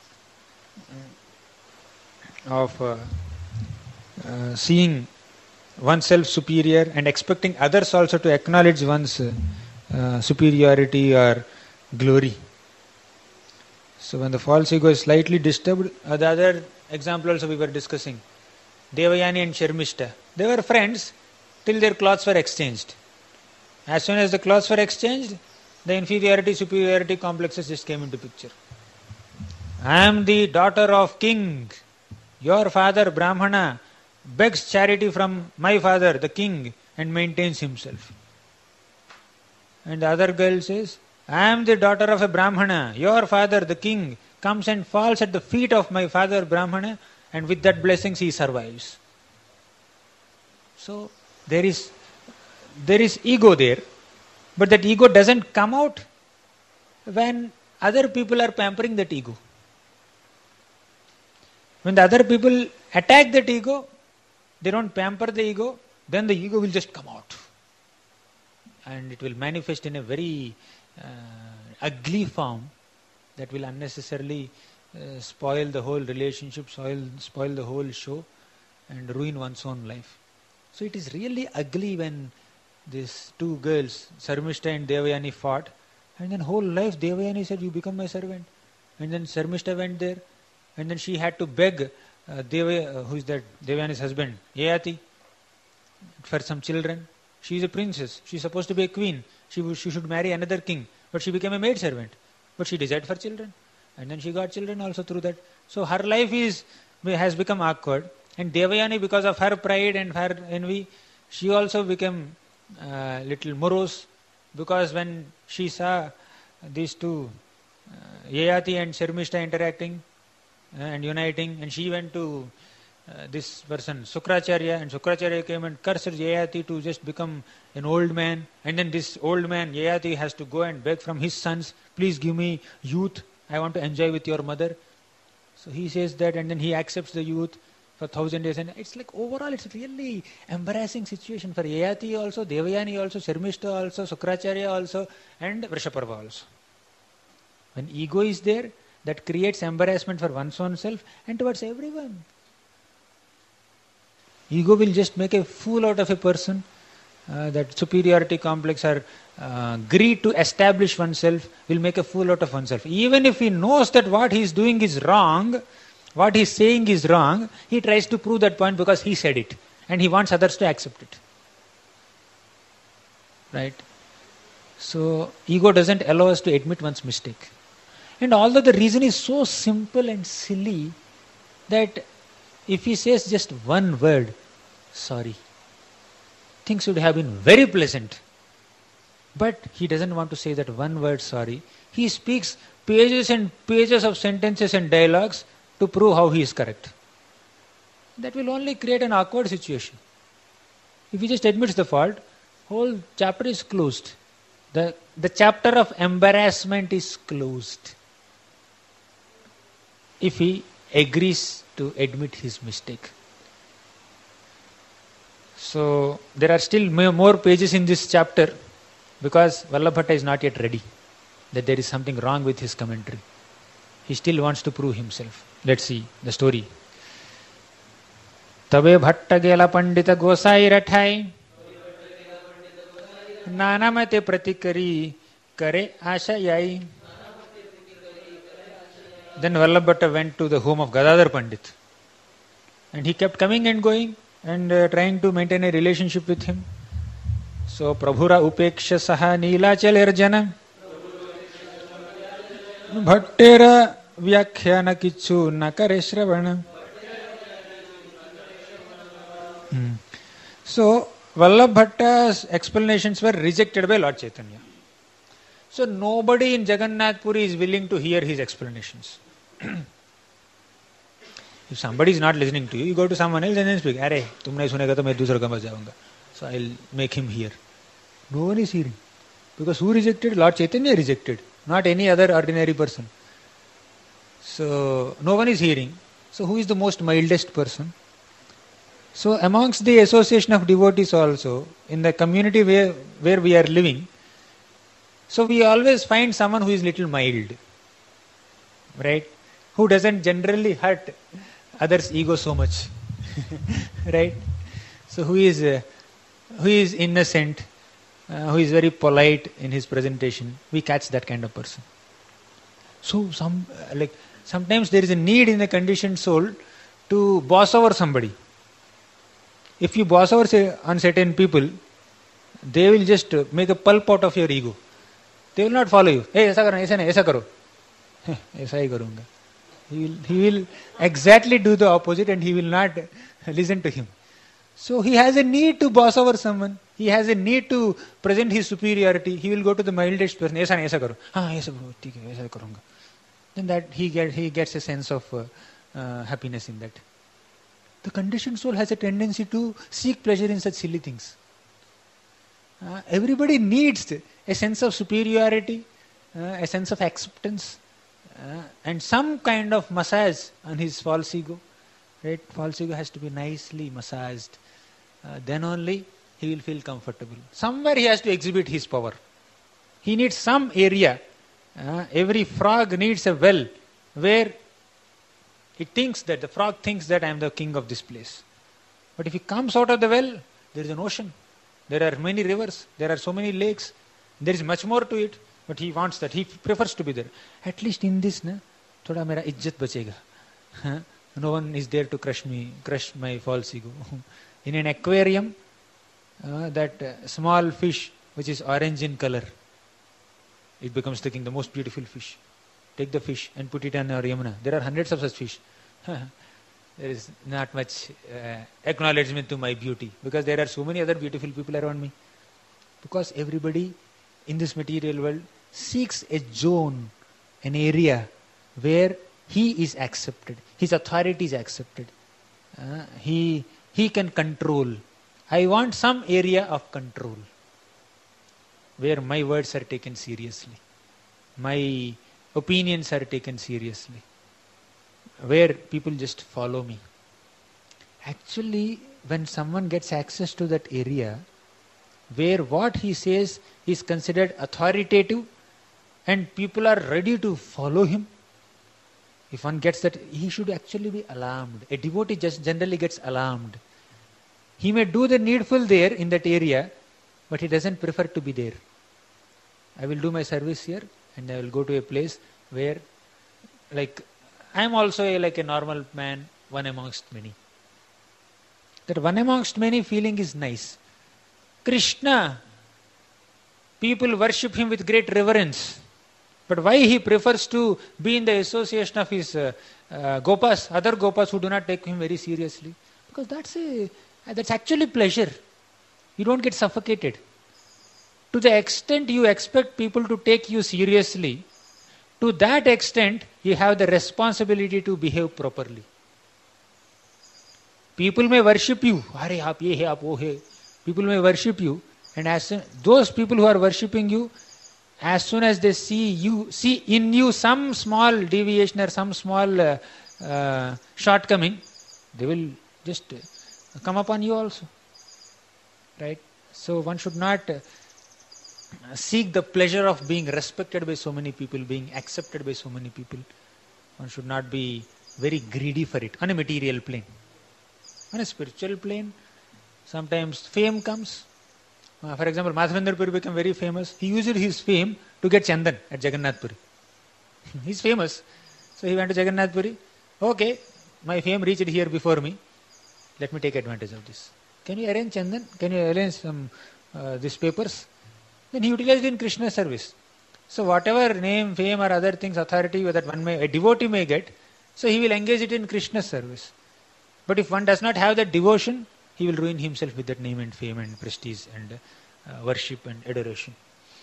of seeing oneself superior and expecting others also to acknowledge one's superiority or glory. So when the false ego is slightly disturbed, the other example also we were discussing, Devayani and Sharmishta, they were friends till their clothes were exchanged. As soon as the clothes were exchanged, the inferiority, superiority complexes just came into picture. I am the daughter of king. Your father, Brahmana, begs charity from my father, the king, and maintains himself. And the other girl says, I am the daughter of a Brahmana. Your father, the king, comes and falls at the feet of my father, Brahmana, and with that blessings he survives. So there is ego there, but that ego doesn't come out when other people are pampering that ego. When the other people attack that ego, they don't pamper the ego, then the ego will just come out. And it will manifest in a very ugly form that will unnecessarily spoil the whole relationship, spoil the whole show, and ruin one's own life. So it is really ugly when these two girls, Sarmishta and Devayani, fought, and then whole life Devayani said, you become my servant. And then Sarmishta went there, and then she had to beg who is that? Devayani's husband, Yayati, for some children. She is a princess. She is supposed to be a queen. She should marry another king. But she became a maid servant. But she desired for children. And then she got children also through that. So her life has become awkward. And Devayani, because of her pride and her envy, she also became little morose. Because when she saw these two, Yayati and Sharmishta, interacting and uniting, and she went to this person, Sukracharya, and Sukracharya came and cursed Yayati to just become an old man. And then this old man, Yayati, has to go and beg from his sons, please give me youth, I want to enjoy with your mother. So he says that, and then he accepts the youth for 1,000 days. And it's like overall, it's really embarrassing situation for Yayati also, Devayani also, Sharmishta also, Sukracharya also, and Vrishaparva also. When ego is there, that creates embarrassment for one's own self and towards everyone. Ego will just make a fool out of a person. That superiority complex or greed to establish oneself will make a fool out of oneself. Even if he knows that what he is doing is wrong, what he is saying is wrong, he tries to prove that point because he said it and he wants others to accept it. Right? So ego doesn't allow us to admit one's mistake. And although the reason is so simple and silly that if he says just one word, sorry, things would have been very pleasant. But he doesn't want to say that one word, sorry. He speaks pages and pages of sentences and dialogues to prove how he is correct. That will only create an awkward situation. If he just admits the fault, whole chapter is closed. The chapter of embarrassment is closed. If he agrees to admit his mistake. So there are still more pages in this chapter because Vallabha is not yet ready. That there is something wrong with his commentary. He still wants to prove himself. Let's see the story. Tabe bhatta gela pandita gosai rathai nanamate pratikari kare ashayai. Then Vallabha went to the home of Gadadhar Pandit. And he kept coming and going and trying to maintain a relationship with him. So, Prabhura upeksha saha neelachalerjana bhattera vyakhyana kichu nakare shravana. So, Vallabha's explanations were rejected by Lord Chaitanya. So, nobody in Jagannath Puri is willing to hear his explanations. If somebody is not listening to you, you go to someone else and then speak. Arey, tum nahi sunega to main dusra ka paas jaunga. So I'll make him hear. No one is hearing. Because who rejected? Lord Chaitanya rejected. Not any other ordinary person. So no one is hearing. So who is the most mildest person? So amongst the association of devotees also, in the community where we are living, so we always find someone who is little mild. Right? Who doesn't generally hurt others' ego so much. Right? So who is innocent, who is very polite in his presentation, we catch that kind of person. So sometimes there is a need in the conditioned soul to boss over somebody. If you boss over on certain people, they will just make a pulp out of your ego. They will not follow you. Hey, ऐसा करो, ऐसा नहीं, ऐसा करो. ऐसा ही करूँगा. He will exactly do the opposite, and he will not listen to him. So he has a need to boss over someone. He has a need to present his superiority. He will go to the mildest person. ऐसा नहीं, ऐसा करो. हाँ, ऐसा करो, ठीक है, ऐसा करूँगा. Then that he gets a sense of happiness in that. The conditioned soul has a tendency to seek pleasure in such silly things. Everybody needs a sense of superiority, a sense of acceptance, and some kind of massage on his false ego. Right? False ego has to be nicely massaged. Then only he will feel comfortable. Somewhere he has to exhibit his power. He needs some area. Every frog needs a well where the frog thinks that I am the king of this place. But if he comes out of the well, there is an ocean. There are many rivers. There are so many lakes. There is much more to it. But he wants that. He prefers to be there. At least in this, thoda mera izzat bachega. No one is there to crush my false ego. In an aquarium, that small fish which is orange in color, it becomes the most beautiful fish. Take the fish and put it on our Yamuna. There are hundreds of such fish. There is not much acknowledgement to my beauty, because there are so many other beautiful people around me. Because everybody in this material world seeks a zone, an area where he is accepted, his authority is accepted. He can control. I want some area of control where my words are taken seriously, my opinions are taken seriously, where people just follow me. Actually, when someone gets access to that area where what he says is considered authoritative and people are ready to follow him, if one gets that, he should actually be alarmed. A devotee just generally gets alarmed. He may do the needful there in that area, but he doesn't prefer to be there. I will do my service here and I will go to a place where, like, I am also like a normal man, one amongst many. That one amongst many feeling is nice. Krishna, people worship him with great reverence. But why he prefers to be in the association of his gopas, other gopas who do not take him very seriously? Because that's actually pleasure. You don't get suffocated. To the extent you expect people to take you seriously, to that extent you have the responsibility to behave properly. People may worship you. Are aap ye hai, aap wo hai. People may worship you, and those people who are worshipping you, as soon as they see in you some small deviation or some small shortcoming, they will just come upon you also. Right? So one should not seek the pleasure of being respected by so many people, being accepted by so many people. One should not be very greedy for it on a material plane. On a spiritual plane, sometimes fame comes. For example, Madhavendra Puri became very famous. He used his fame to get Chandan at Jagannath Puri. He's famous. So he went to Jagannath Puri. Okay, my fame reached here before me. Let me take advantage of this. Can you arrange Chandan? Can you arrange some these papers? Then he utilized in Krishna's service. So whatever name, fame or other things, authority that a devotee may get, so he will engage it in Krishna's service. But if one does not have that devotion, he will ruin himself with that name and fame and prestige and worship and adoration.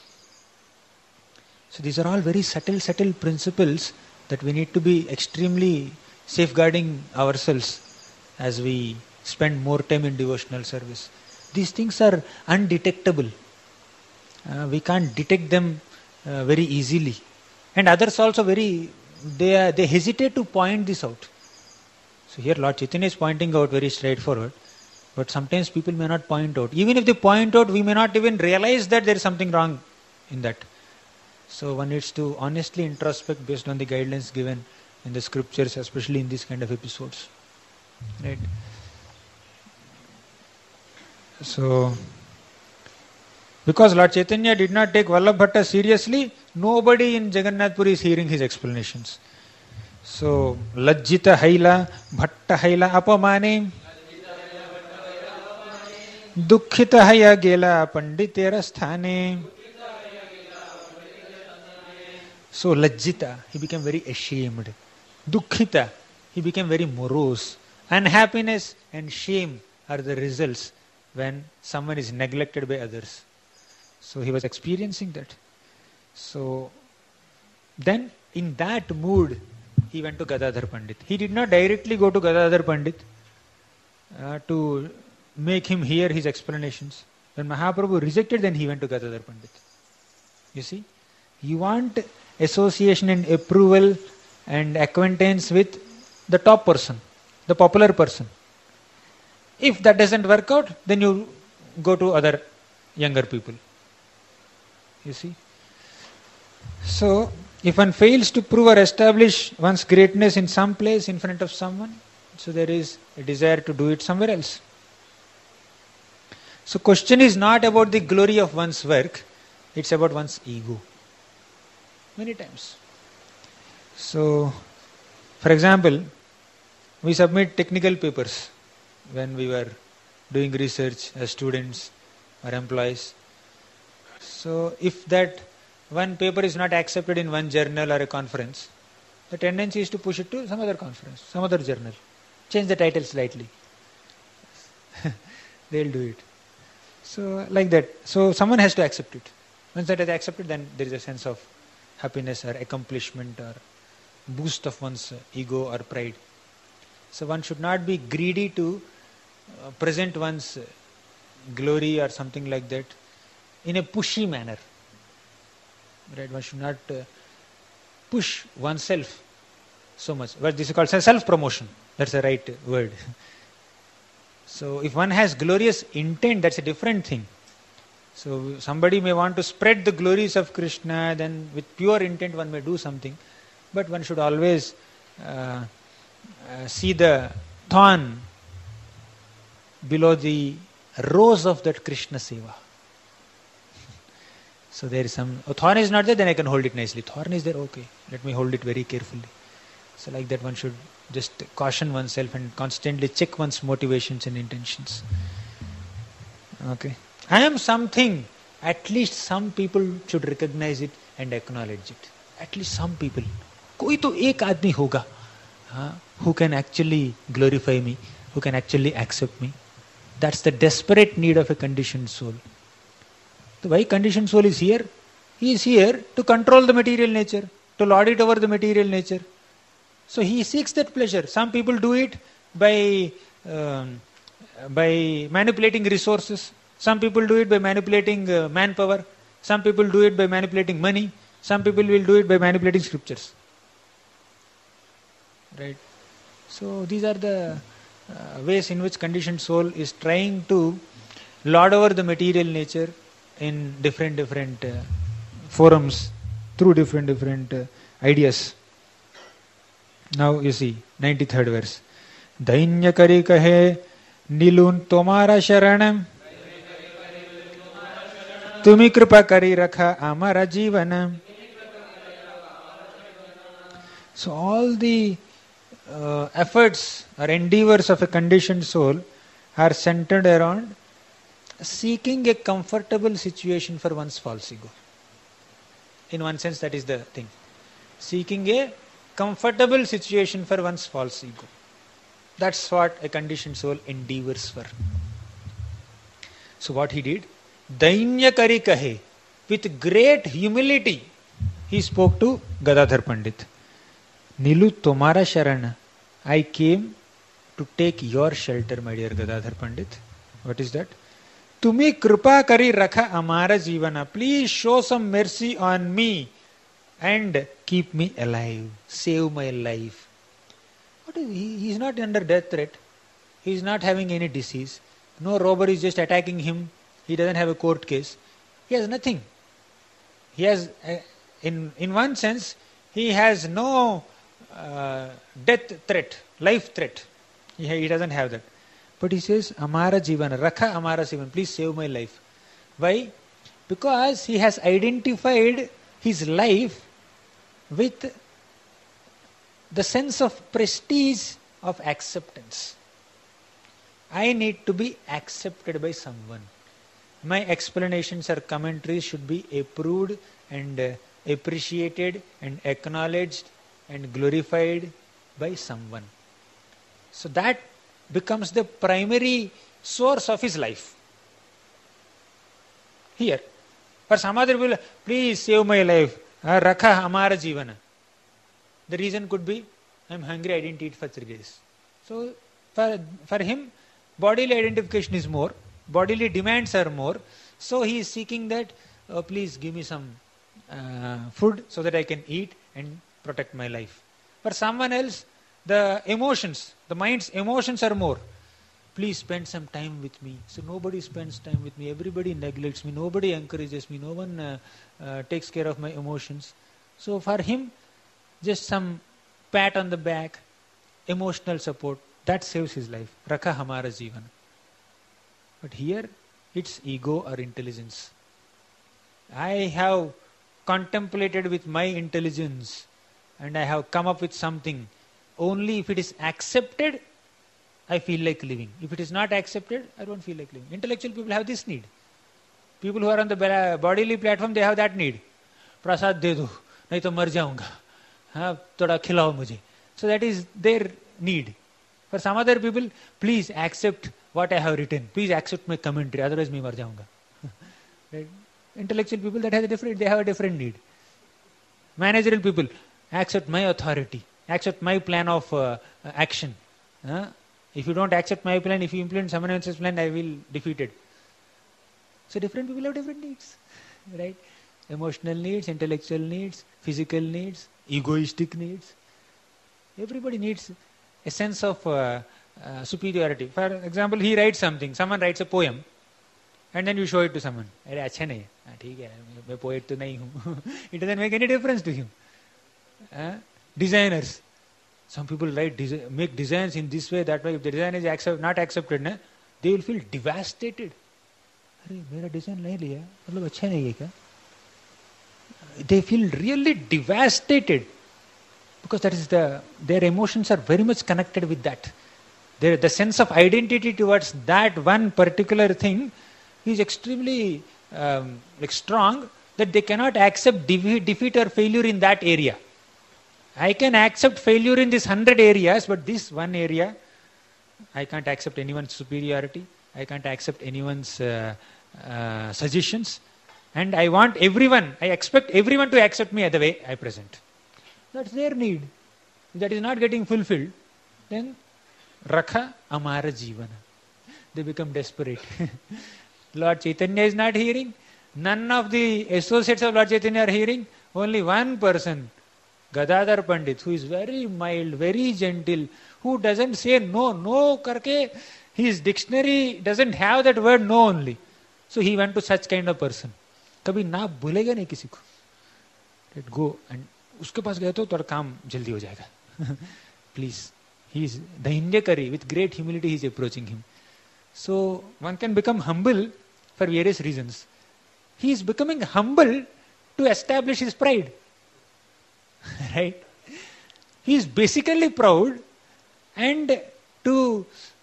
So these are all very subtle principles that we need to be extremely safeguarding ourselves as we spend more time in devotional service. These things are undetectable. We can't detect them very easily. And others also they hesitate to point this out. So here Lord Chaitanya is pointing out very straightforward. But sometimes people may not point out. Even if they point out, we may not even realize that there is something wrong in that. So one needs to honestly introspect based on the guidelines given in the scriptures, especially in these kind of episodes. Right? So, because Lord Chaitanya did not take Vallabh Bhatta seriously, nobody in Jagannath Puri is hearing his explanations. So, Lajjita Haila, Bhatta Haila Apamane, Dukkhita Haya Gela Panditera Sthane. So, Lajjita, he became very ashamed. Dukkhita, he became very morose. Unhappiness and shame are the results when someone is neglected by others. So he was experiencing that. So then in that mood, he went to Gadadhar Pandit. He did not directly go to Gadadhar Pandit to make him hear his explanations. When Mahaprabhu rejected, then he went to Gadadhar Pandit. You see, you want association and approval and acquaintance with the top person, the popular person. If that doesn't work out, then you go to other younger people. You see. So, if one fails to prove or establish one's greatness in some place in front of someone, so there is a desire to do it somewhere else. So, question is not about the glory of one's work, it's about one's ego. Many times. So, for example, we submit technical papers when we were doing research as students or employees. So, if that one paper is not accepted in one journal or a conference, the tendency is to push it to some other conference, some other journal. Change the title slightly. They'll do it. So, like that. So, someone has to accept it. Once that is accepted, then there is a sense of happiness or accomplishment or boost of one's ego or pride. So, one should not be greedy to present one's glory or something like that in a pushy manner. Right? One should not push oneself so much. But this is called self-promotion. That's the right word. So if one has glorious intent, that's a different thing. So somebody may want to spread the glories of Krishna, then with pure intent one may do something. But one should always see the thorn below the rose of that Krishna Seva. So there is some, thorn is not there, then I can hold it nicely. Thorn is there, okay, let me hold it very carefully. So like that one should just caution oneself and constantly check one's motivations and intentions. Okay. I am something, at least some people should recognize it and acknowledge it. At least some people. कोई तो एक आदमी होगा who can actually glorify me, who can actually accept me. That's the desperate need of a conditioned soul. So why conditioned soul is here? He is here to control the material nature, to lord it over the material nature. So he seeks that pleasure. Some people do it by manipulating resources. Some people do it by manipulating manpower. Some people do it by manipulating money. Some people will do it by manipulating scriptures. Right? So these are the ways in which conditioned soul is trying to lord over the material nature in different forums through different ideas. Now you see 93rd verse. Dainya kari kahe nilun tomara sharanam tumi kripa kari rakha amara jivanam. So all the efforts or endeavors of a conditioned soul are centered around seeking a comfortable situation for one's false ego. In one sense, that is the thing. Seeking a comfortable situation for one's false ego. That's what a conditioned soul endeavors for. So what he did, Dainya kari kahe, with great humility, he spoke to Gadadhar Pandit. Nilu tomara sharana, I came to take your shelter, my dear Gadadhar Pandit. What is that? Tumi kripa kari rakha amara jivana. Please show some mercy on me and keep me alive. Save my life. What is he is not under death threat. He is not having any disease. No robber is just attacking him. He doesn't have a court case. He has nothing. He has, in one sense, he has no death threat, life threat. He doesn't have that. But he says, Amara Jivana, Rakha Amara Jivan, please save my life. Why? Because he has identified his life with the sense of prestige of acceptance. I need to be accepted by someone. My explanations or commentaries should be approved and appreciated and acknowledged and glorified by someone. So that becomes the primary source of his life. Here, for some other people, please save my life. Rakha Amara Jivana. The reason could be, I am hungry, I didn't eat for 3 days. So for him, bodily identification is more, bodily demands are more. So he is seeking that, please give me some food so that I can eat and protect my life. For someone else, the emotions, the mind's emotions are more. Please spend some time with me. So nobody spends time with me. Everybody neglects me. Nobody encourages me. No one takes care of my emotions. So for him, just some pat on the back, emotional support, that saves his life. Rakha Hamara Jivan. But here, it's ego or intelligence. I have contemplated with my intelligence and I have come up with something. Only if it is accepted, I feel like living. If it is not accepted, I don't feel like living. Intellectual people have this need. People who are on the bodily platform, they have that need. Prasad de do, nahi to mar jaunga. Thoda khilao mujhe. So that is their need. For some other people, please accept what I have written. Please accept my commentary, otherwise me mar jaunga. Right? Intellectual people that have they have a different need. Managerial people, accept my authority. Accept my plan of action. If you don't accept my plan, if you implement someone else's plan, I will defeat it. So different people have different needs. Right? Emotional needs, intellectual needs, physical needs, egoistic needs. Everybody needs a sense of superiority. For example, he writes something, someone writes a poem, and then you show it to someone. Arey, acha nahi hai. Theek hai, main poet to nahi hu. It doesn't make any difference to him. Designers. Some people make designs in this way, that way. If the design is not accepted, they will feel devastated. Arey, mera design nahi liya. Matlab acha nahi hai kya? They feel really devastated. Because that is their emotions are very much connected with that. The sense of identity towards that one particular thing is extremely strong, that they cannot accept defeat or failure in that area. I can accept failure in these 100 areas, but this one area, I can't accept anyone's superiority. I can't accept anyone's suggestions. And I expect everyone to accept me the way I present. That's their need. If that is not getting fulfilled, then Rakha Amara Jivana. They become desperate. Lord Chaitanya is not hearing. None of the associates of Lord Chaitanya are hearing. Only one person, Gadadhar Pandit, who is very mild, very gentle, who doesn't say no karke. His dictionary doesn't have that word no only. So he went to such kind of person. कभी ना भूलेगा नहीं किसी को. Let go and उसके पास गए तो थोड़ा काम जल्दी हो जाएगा. Please. He is Dainyakari, with great humility he is approaching him. So one can become humble for various reasons. He is becoming humble to establish his pride. Right? He is basically proud, and to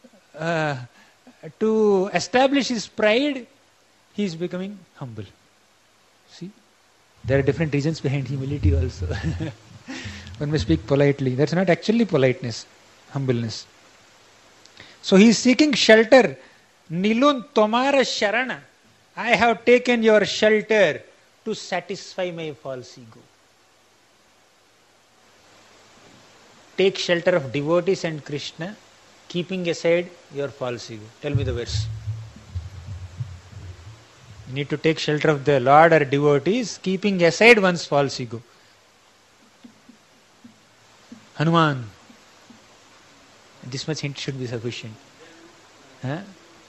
establish his pride, he is becoming humble. See? There are different reasons behind humility also. One may speak politely. That's not actually politeness, humbleness. So he is seeking shelter. Nilun tomara sharana. I have taken your shelter to satisfy my false ego. Take shelter of devotees and Krishna, keeping aside your false ego. Tell me the verse. You need to take shelter of the Lord or devotees, keeping aside one's false ego. Hanuman. This much hint should be sufficient. Huh?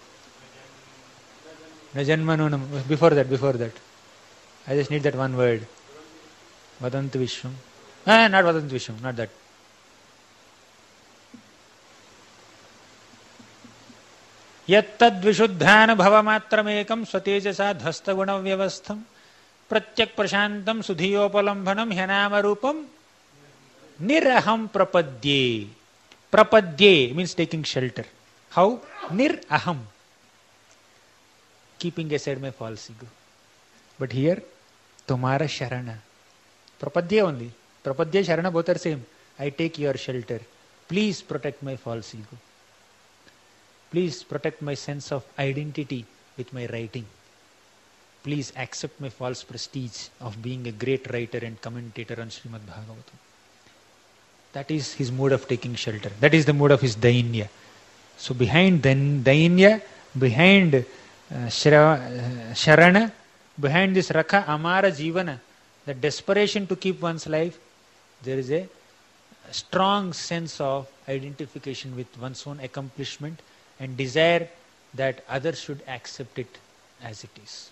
Najanmanonam. Before that. I just need that one word. Vadantu Vishwam. Not Vadantu Vishwam, not that. यत्तद्विशुद्धानुभवमात्रमेकं स्वतेजसा ध्वस्तगुणव्यवस्थं प्रत्यक् प्रशान्तं सुधियोपलम्भनं ह्यनामरूपं niraham prapadye. Prapadye means taking shelter. How? Niraham. Keeping aside my false ego. But here, Tumara Sharana. Prapadye only. Prapadye, Sharana both are same. I take your shelter. Please protect my false ego. Please protect my sense of identity with my writing. Please accept my false prestige of being a great writer and commentator on Srimad Bhagavatam. That is his mode of taking shelter. That is the mode of his dainya. So behind dainya, behind sharana, behind this rakha amara jivana, the desperation to keep one's life, there is a strong sense of identification with one's own accomplishment and desire that others should accept it as it is.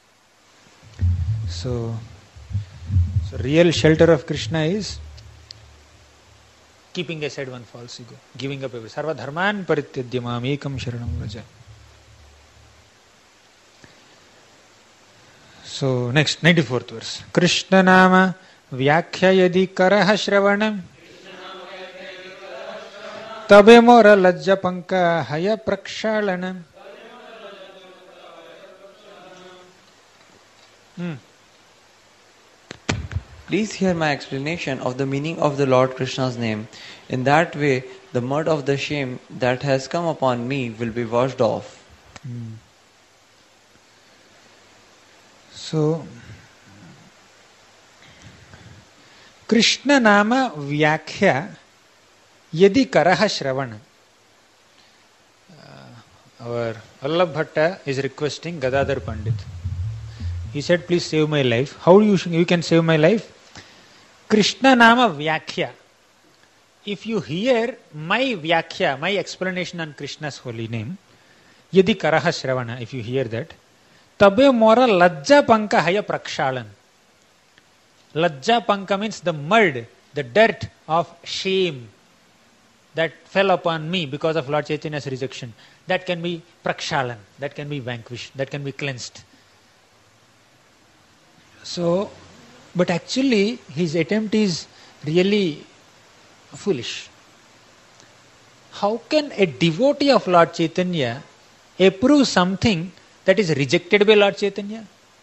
So real shelter of Krishna is keeping aside one false ego, giving up everything. Sarva dharman parityajya mam ekam sharanam vraja. So next, 94th verse. Krishna nama vyakhya yadi karaha shravanam tabe mora lajja panka haya prakshalanam. Please hear my explanation of the meaning of the Lord Krishna's name. In that way, the mud of the shame that has come upon me will be washed off. So, Krishna Nama Vyakhya Yadi Karaha Shravana. Our Vallabh Bhatta is requesting Gadadhar Pandit. He said, please save my life. How you can save my life? Krishna Nama Vyakhya. If you hear my Vyakhya, my explanation on Krishna's holy name, Yadi Karaha Shravana, if you hear that, Tabe Mora Lajja Panka Haya Prakshalan. Lajja Panka means the mud, the dirt of shame that fell upon me because of Lord Chaitanya's rejection. That can be Prakshalan, that can be vanquished, that can be cleansed. So, but actually his attempt is really foolish. How can a devotee of Lord Chaitanya approve something that is rejected by Lord Chaitanya?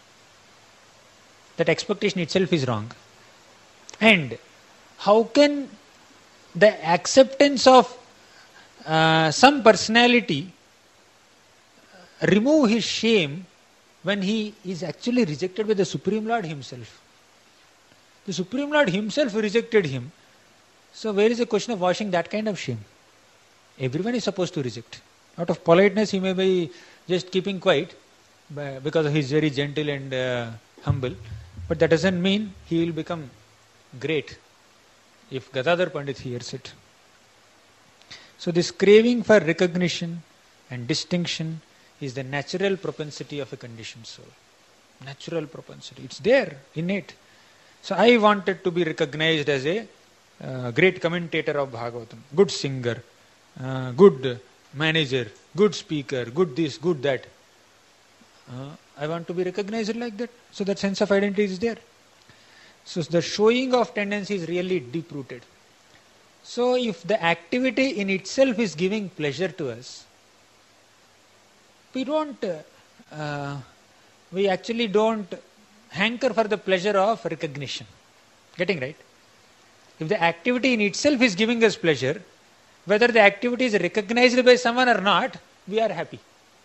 That expectation itself is wrong. And how can the acceptance of some personality remove his shame when he is actually rejected by the Supreme Lord himself? The Supreme Lord himself rejected him. So where is the question of washing that kind of shame? Everyone is supposed to reject. Out of politeness he may be just keeping quiet because he is very gentle and humble. But that doesn't mean he will become great if Gadadhar Pandit hears it. So this craving for recognition and distinction is the natural propensity of a conditioned soul. Natural propensity. It's there, innate. So I wanted to be recognized as a great commentator of Bhagavatam, good singer, good manager, good speaker, good this, good that. I want to be recognized like that. So that sense of identity is there. So the showing of tendency is really deep-rooted. So if the activity in itself is giving pleasure to us, we actually don't hanker for the pleasure of recognition. Getting right? If the activity in itself is giving us pleasure, whether the activity is recognized by someone or not, we are happy.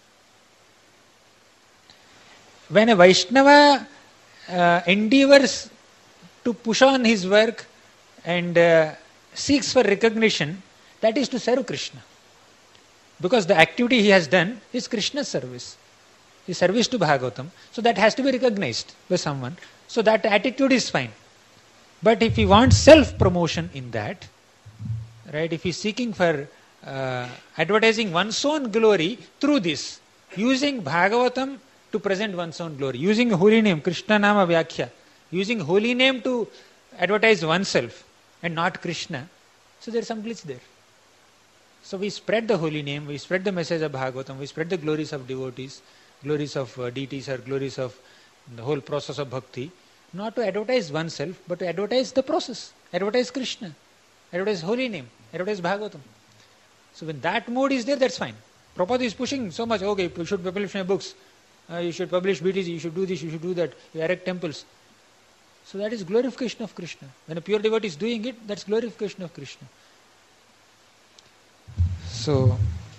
When a Vaishnava endeavors to push on his work and seeks for recognition, that is to serve Krishna. Because the activity he has done is Krishna's service. His service to Bhagavatam. So that has to be recognized by someone. So that attitude is fine. But if he wants self-promotion in that, right, if he is seeking for advertising one's own glory through this, using Bhagavatam to present one's own glory, using holy name, Krishna Nama Vyakhya, using holy name to advertise oneself and not Krishna, so there is some glitch there. So we spread the holy name, we spread the message of Bhagavatam, we spread the glories of devotees, glories of deities, or glories of the whole process of bhakti, not to advertise oneself, but to advertise the process, advertise Krishna, advertise holy name, advertise Bhagavatam. So when that mode is there, that's fine. Prabhupada is pushing so much, okay, you should publish my books, you should publish BTG, you should do this, you should do that, you erect temples. So that is glorification of Krishna. When a pure devotee is doing it, that's glorification of Krishna. So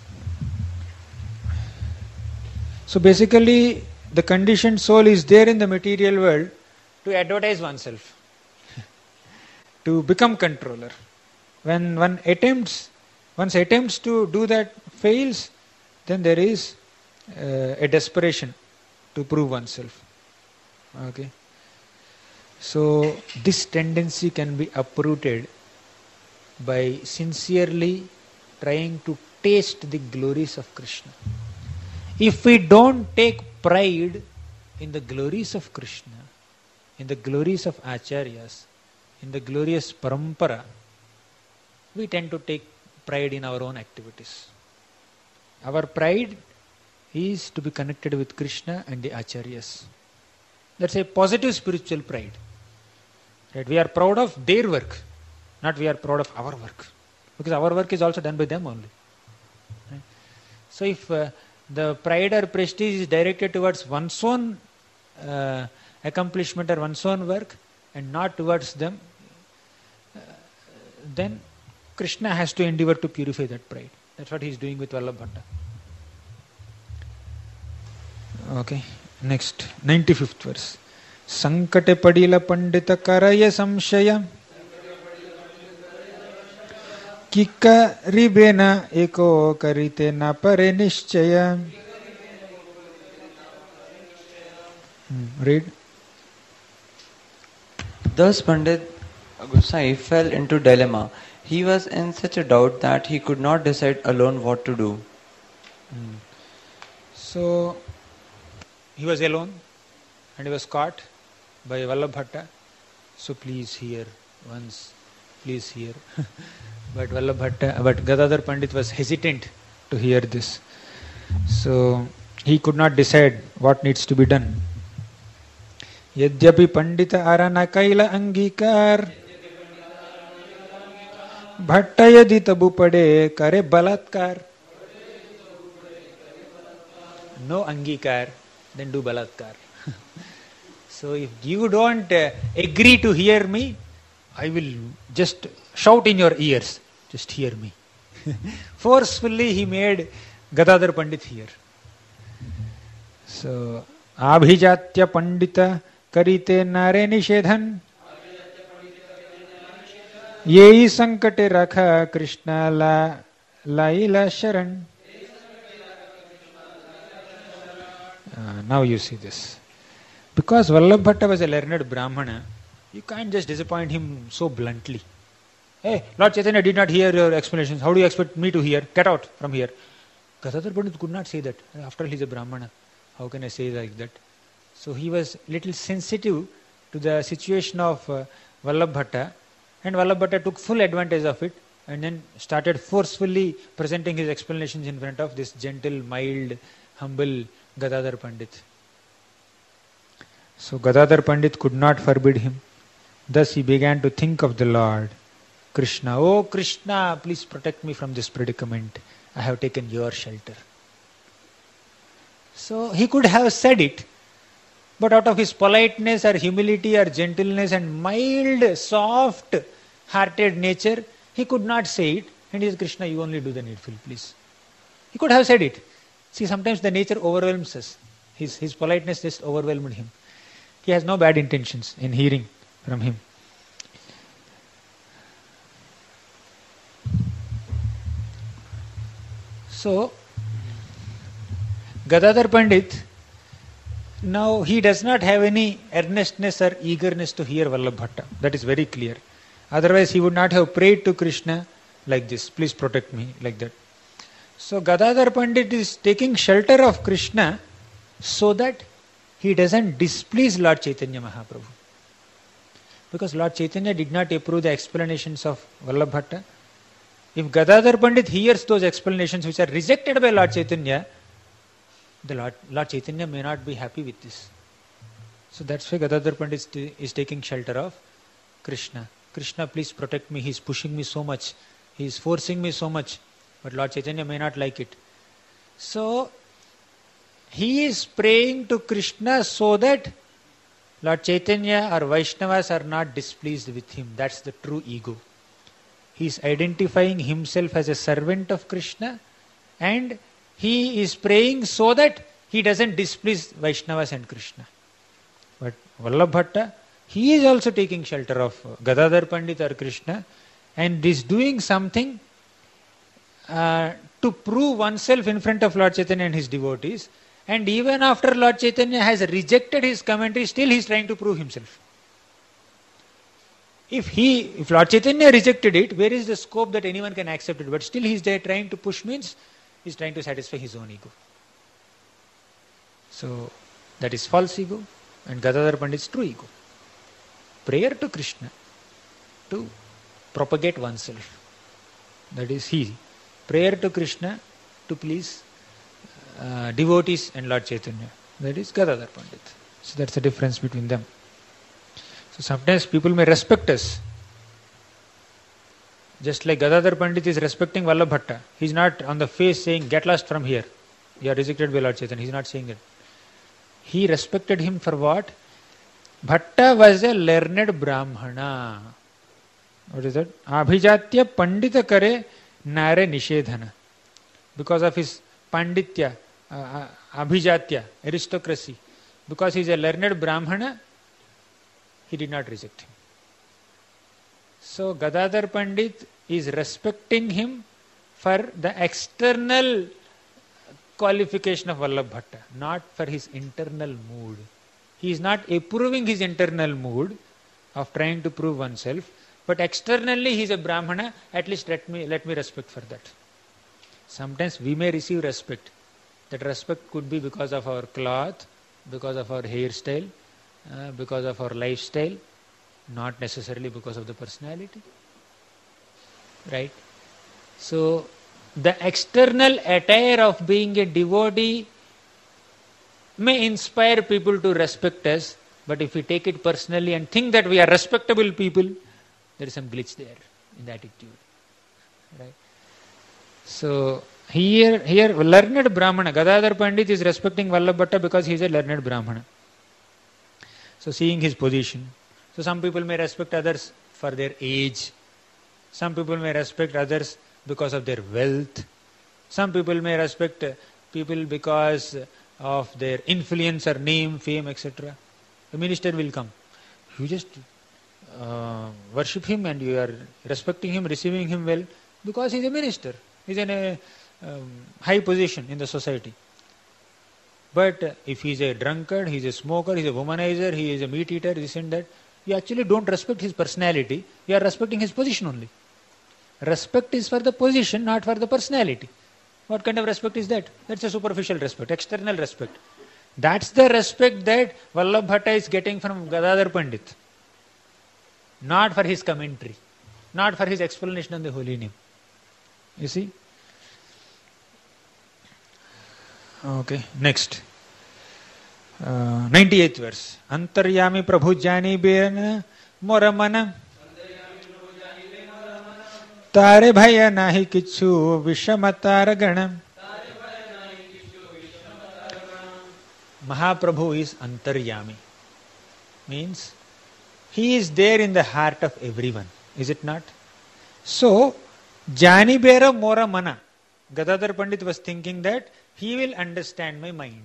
basically, the conditioned soul is there in the material world to advertise oneself, to become controller. When one's attempts to do that fails, then there is a desperation to prove oneself. Okay. So this tendency can be uprooted by sincerely trying to taste the glories of Krishna. If we don't take pride in the glories of Krishna, in the glories of Acharyas, in the glorious parampara, we tend to take pride in our own activities. Our pride is to be connected with Krishna and the Acharyas. That's a positive spiritual pride. Right? We are proud of their work, not we are proud of our work. Because our work is also done by them only. Right? So if the pride or prestige is directed towards one's own accomplishment or one's own work and not towards them, then Krishna has to endeavor to purify that pride. That's what he is doing with Vallabha. Okay, next, 95th verse. Sankate padila pandita karaya samshaya Kika ribena eko karite na pare nishchaya. Read. Thus Pandit Gosai fell into dilemma. He was in such a doubt that he could not decide alone what to do. So he was alone and he was caught by Vallabha. So please hear once, please hear. But Gadadhar Pandit was hesitant to hear this. So he could not decide what needs to be done. Yadyapi Pandita arana kaila angikar Bhatta yadi tabu pade kare balatkar. No angikar, then do balatkar. So if you don't agree to hear me, I will just shout in your ears, just hear me. Forcefully he made Gadadhar Pandit hear. So, Abhijatya Pandita Karite Nare Nishedhan Yei Sankate Rakha Krishna Laila Sharan. Now you see this. Because Vallabha was a learned Brahmana, you can't just disappoint him so bluntly. Hey, Lord Chaitanya did not hear your explanations. How do you expect me to hear? Get out from here. Gadadhar Pandit could not say that. After all, he is a Brahmana. How can I say like that? So he was little sensitive to the situation of Vallabha, and Vallabha took full advantage of it and then started forcefully presenting his explanations in front of this gentle, mild, humble Gadadhar Pandit. So Gadadhar Pandit could not forbid him. Thus he began to think of the Lord, Krishna. Oh Krishna, please protect me from this predicament. I have taken your shelter. So he could have said it, but out of his politeness or humility or gentleness and mild, soft-hearted nature, he could not say it. And he says, Krishna, you only do the needful, please. He could have said it. See, sometimes the nature overwhelms us. His politeness just overwhelmed him. He has no bad intentions in hearing from him. So, Gadadhar Pandit, now he does not have any earnestness or eagerness to hear Vallabha. That is very clear. Otherwise he would not have prayed to Krishna like this, please protect me, like that. So Gadadhar Pandit is taking shelter of Krishna so that he doesn't displease Lord Chaitanya Mahaprabhu. Because Lord Chaitanya did not approve the explanations of Vallabha, If Gadadhar Pandit hears those explanations which are rejected by Lord Chaitanya, the Lord Chaitanya may not be happy with this. So that's why Gadadhar Pandit is taking shelter of Krishna. Krishna, please protect me. He is pushing me so much. He is forcing me so much. But Lord Chaitanya may not like it. So he is praying to Krishna so that Lord Chaitanya or Vaishnavas are not displeased with him. That's the true ego. He is identifying himself as a servant of Krishna, and he is praying so that he doesn't displease Vaishnavas and Krishna. But Vallabh Bhatta, he is also taking shelter of Gadadhar Pandit or Krishna, and is doing something to prove oneself in front of Lord Chaitanya and his devotees. And even after Lord Chaitanya has rejected his commentary, still he is trying to prove himself. If Lord Chaitanya rejected it, where is the scope that anyone can accept it? But still he is there trying to push, means he is trying to satisfy his own ego. So that is false ego, and Gadadhar Pandit's true ego. Prayer to Krishna to propagate oneself. That is he. Prayer to Krishna to please devotees and Lord Chaitanya. That is Gadadhar Pandit. So that's the difference between them. So sometimes people may respect us. Just like Gadadhar Pandit is respecting Vallabh Bhatta. He is not on the face saying, get lost from here. You are rejected by Lord Chaitanya. He is not saying that. He respected him for what? Bhatta was a learned Brahmana. What is that? Abhijatya Pandita Kare Nare Nishedhana. Because of his Panditya, Abhijatya, aristocracy. Because he is a learned Brahmana, he did not reject him. So Gadadhar Pandit is respecting him for the external qualification of Vallabh Bhatta, not for his internal mood. He is not approving his internal mood of trying to prove oneself, but externally he is a Brahmana, at least let me respect for that. Sometimes we may receive respect. That respect could be because of our cloth, because of our hairstyle, because of our lifestyle, not necessarily because of the personality. Right? So, the external attire of being a devotee may inspire people to respect us, but if we take it personally and think that we are respectable people, there is some glitch there in the attitude. Right? So, here learned Brahmana, Gadadhar Pandit is respecting Vallabh Bhatta because he is a learned Brahmana. So, seeing his position. So, some people may respect others for their age. Some people may respect others because of their wealth. Some people may respect people because of their influence or name, fame, etc. The minister will come. You just worship him and you are respecting him, receiving him well because he is a minister. He is in a high position in the society. But if he is a drunkard, he is a smoker, he is a womanizer, he is a meat eater, this and that, you actually don't respect his personality, you are respecting his position only. Respect is for the position, not for the personality. What kind of respect is that? That's a superficial respect, external respect. That's the respect that Vallabh Bhatta is getting from Gadadhar Pandit. Not for his commentary, not for his explanation on the holy name. You see? Okay, next. 98th verse. Antaryami Prabhu Jani Bena Moramana Tare Bhaya Nahi Kichu Vishamatara Ganam. Mahaprabhu is Antaryami. Means he is there in the heart of everyone. Is it not? So, Jani Bera Mora Mana. Gadadhar Pandit was thinking that he will understand my mind.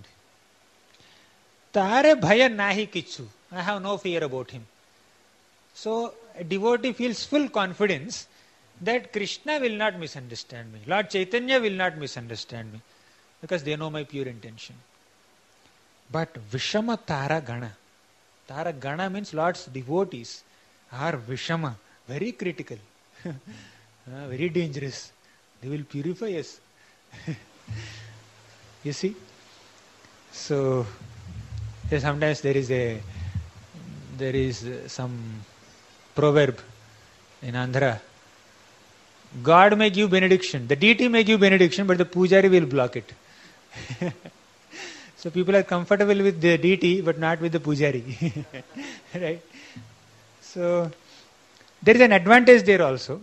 Tare Bhaya Nahi Kichu. I have no fear about him. So, a devotee feels full confidence that Krishna will not misunderstand me. Lord Chaitanya will not misunderstand me. Because they know my pure intention. But Vishama Tara Gana. Tara Gana means Lord's devotees are Vishama. Very critical. Very dangerous. They will purify us. You see? So, sometimes there is some proverb in Andhra. God may give benediction, the deity may give benediction, but the pujari will block it. So people are comfortable with the deity, but not with the pujari. Right? So there is an advantage there also,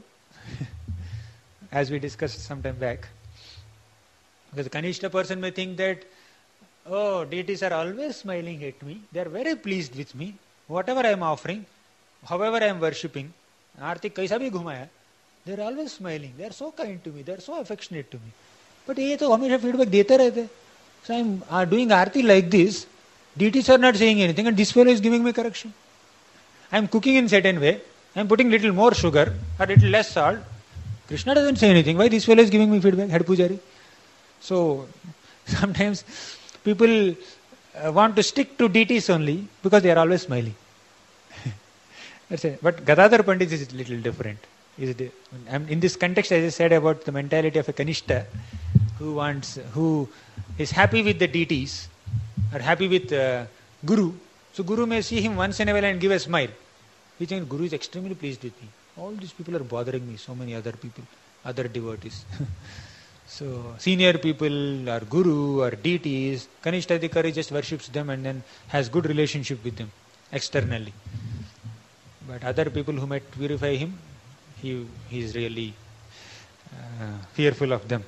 as we discussed some time back. Because the Kanishta person may think that, oh, deities are always smiling at me, they are very pleased with me, whatever I am offering, however I am worshipping, आरती कैसा भी घुमाया, they are always smiling, they are so kind to me, they are so affectionate to me. But ये तो हमेशा feedback देते रहते. So I am doing Aarti like this, deities are not saying anything, and this fellow is giving me correction. I am cooking in certain way, I am putting little more sugar or little less salt. Krishna doesn't say anything. Why this fellow is giving me feedback? Head pujari. So sometimes people want to stick to deities only because they are always smiling. That's it. But Gadadhar Pandit is a little different. In this context, as I said about the mentality of a Kanishta, who is happy with the deities or happy with Guru. So Guru may see him once in a while and give a smile. He thinks Guru is extremely pleased with me. All these people are bothering me, so many other people, other devotees. So senior people or Guru or deities, Kanishta Adhikari just worships them and then has good relationship with them externally. But other people who might purify him, he is really fearful of them.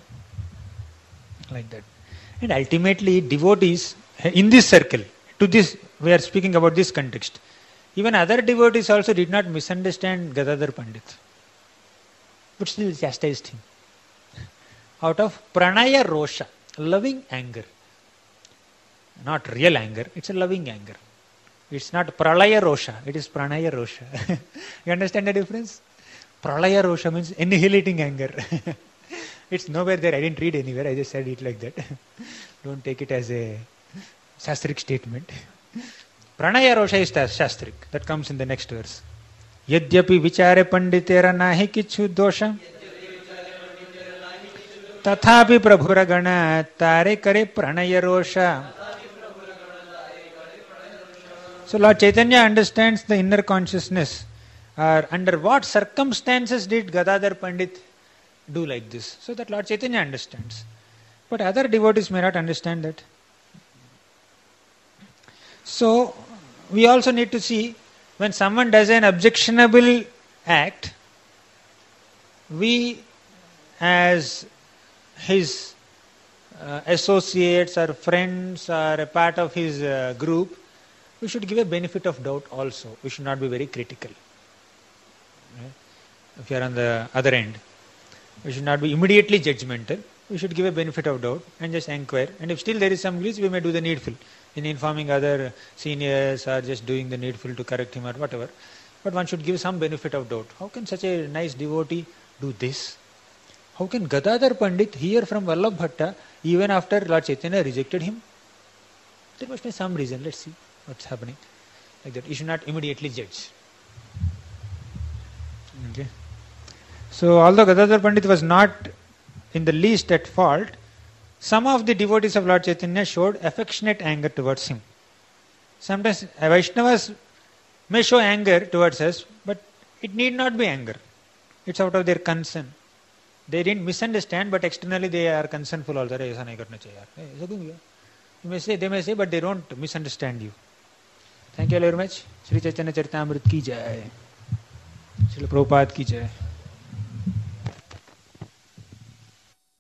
Like that. And ultimately devotees in this circle, to this, we are speaking about this context. Even other devotees also did not misunderstand Gadadhar Pandit, but still chastised him. Out of pranaya rosha, loving anger. Not real anger, it's a loving anger. It's not pralaya rosha, it is pranaya rosha. You understand the difference? Pralaya rosha means annihilating anger. It's nowhere there, I didn't read anywhere, I just said it like that. Don't take it as a Shastrik statement. Pranaya rosha is Shastrik, that comes in the next verse. Yadyapi vichare panditera nahi kichu dosha tathapi prabhura gana tare kare pranaya rosha. So Lord Chaitanya understands the inner consciousness. Under what circumstances did Gadadhar Pandit do like this? So that Lord Chaitanya understands. But other devotees may not understand that. So we also need to see, when someone does an objectionable act, we as his associates or friends or a part of his group, we should give a benefit of doubt also. We should not be very critical. Right? If you are on the other end, we should not be immediately judgmental. We should give a benefit of doubt and just inquire. And if still there is some glitch, we may do the needful in informing other seniors or just doing the needful to correct him or whatever. But one should give some benefit of doubt. How can such a nice devotee do this? How can Gadadhar Pandit hear from Vallabh Bhatta even after Lord Chaitanya rejected him? There must be some reason. Let's see what's happening. Like that. You should not immediately judge. Okay. So although Gadadhar Pandit was not in the least at fault, some of the devotees of Lord Chaitanya showed affectionate anger towards him. Sometimes Vaishnavas may show anger towards us, but it need not be anger. It's out of their concern. They didn't misunderstand, but externally they are concernful also. They may say, but they don't misunderstand you. Thank you very much. Sri Chaitanya Charitamrita ki jai. Srila Prabhupada ki jai.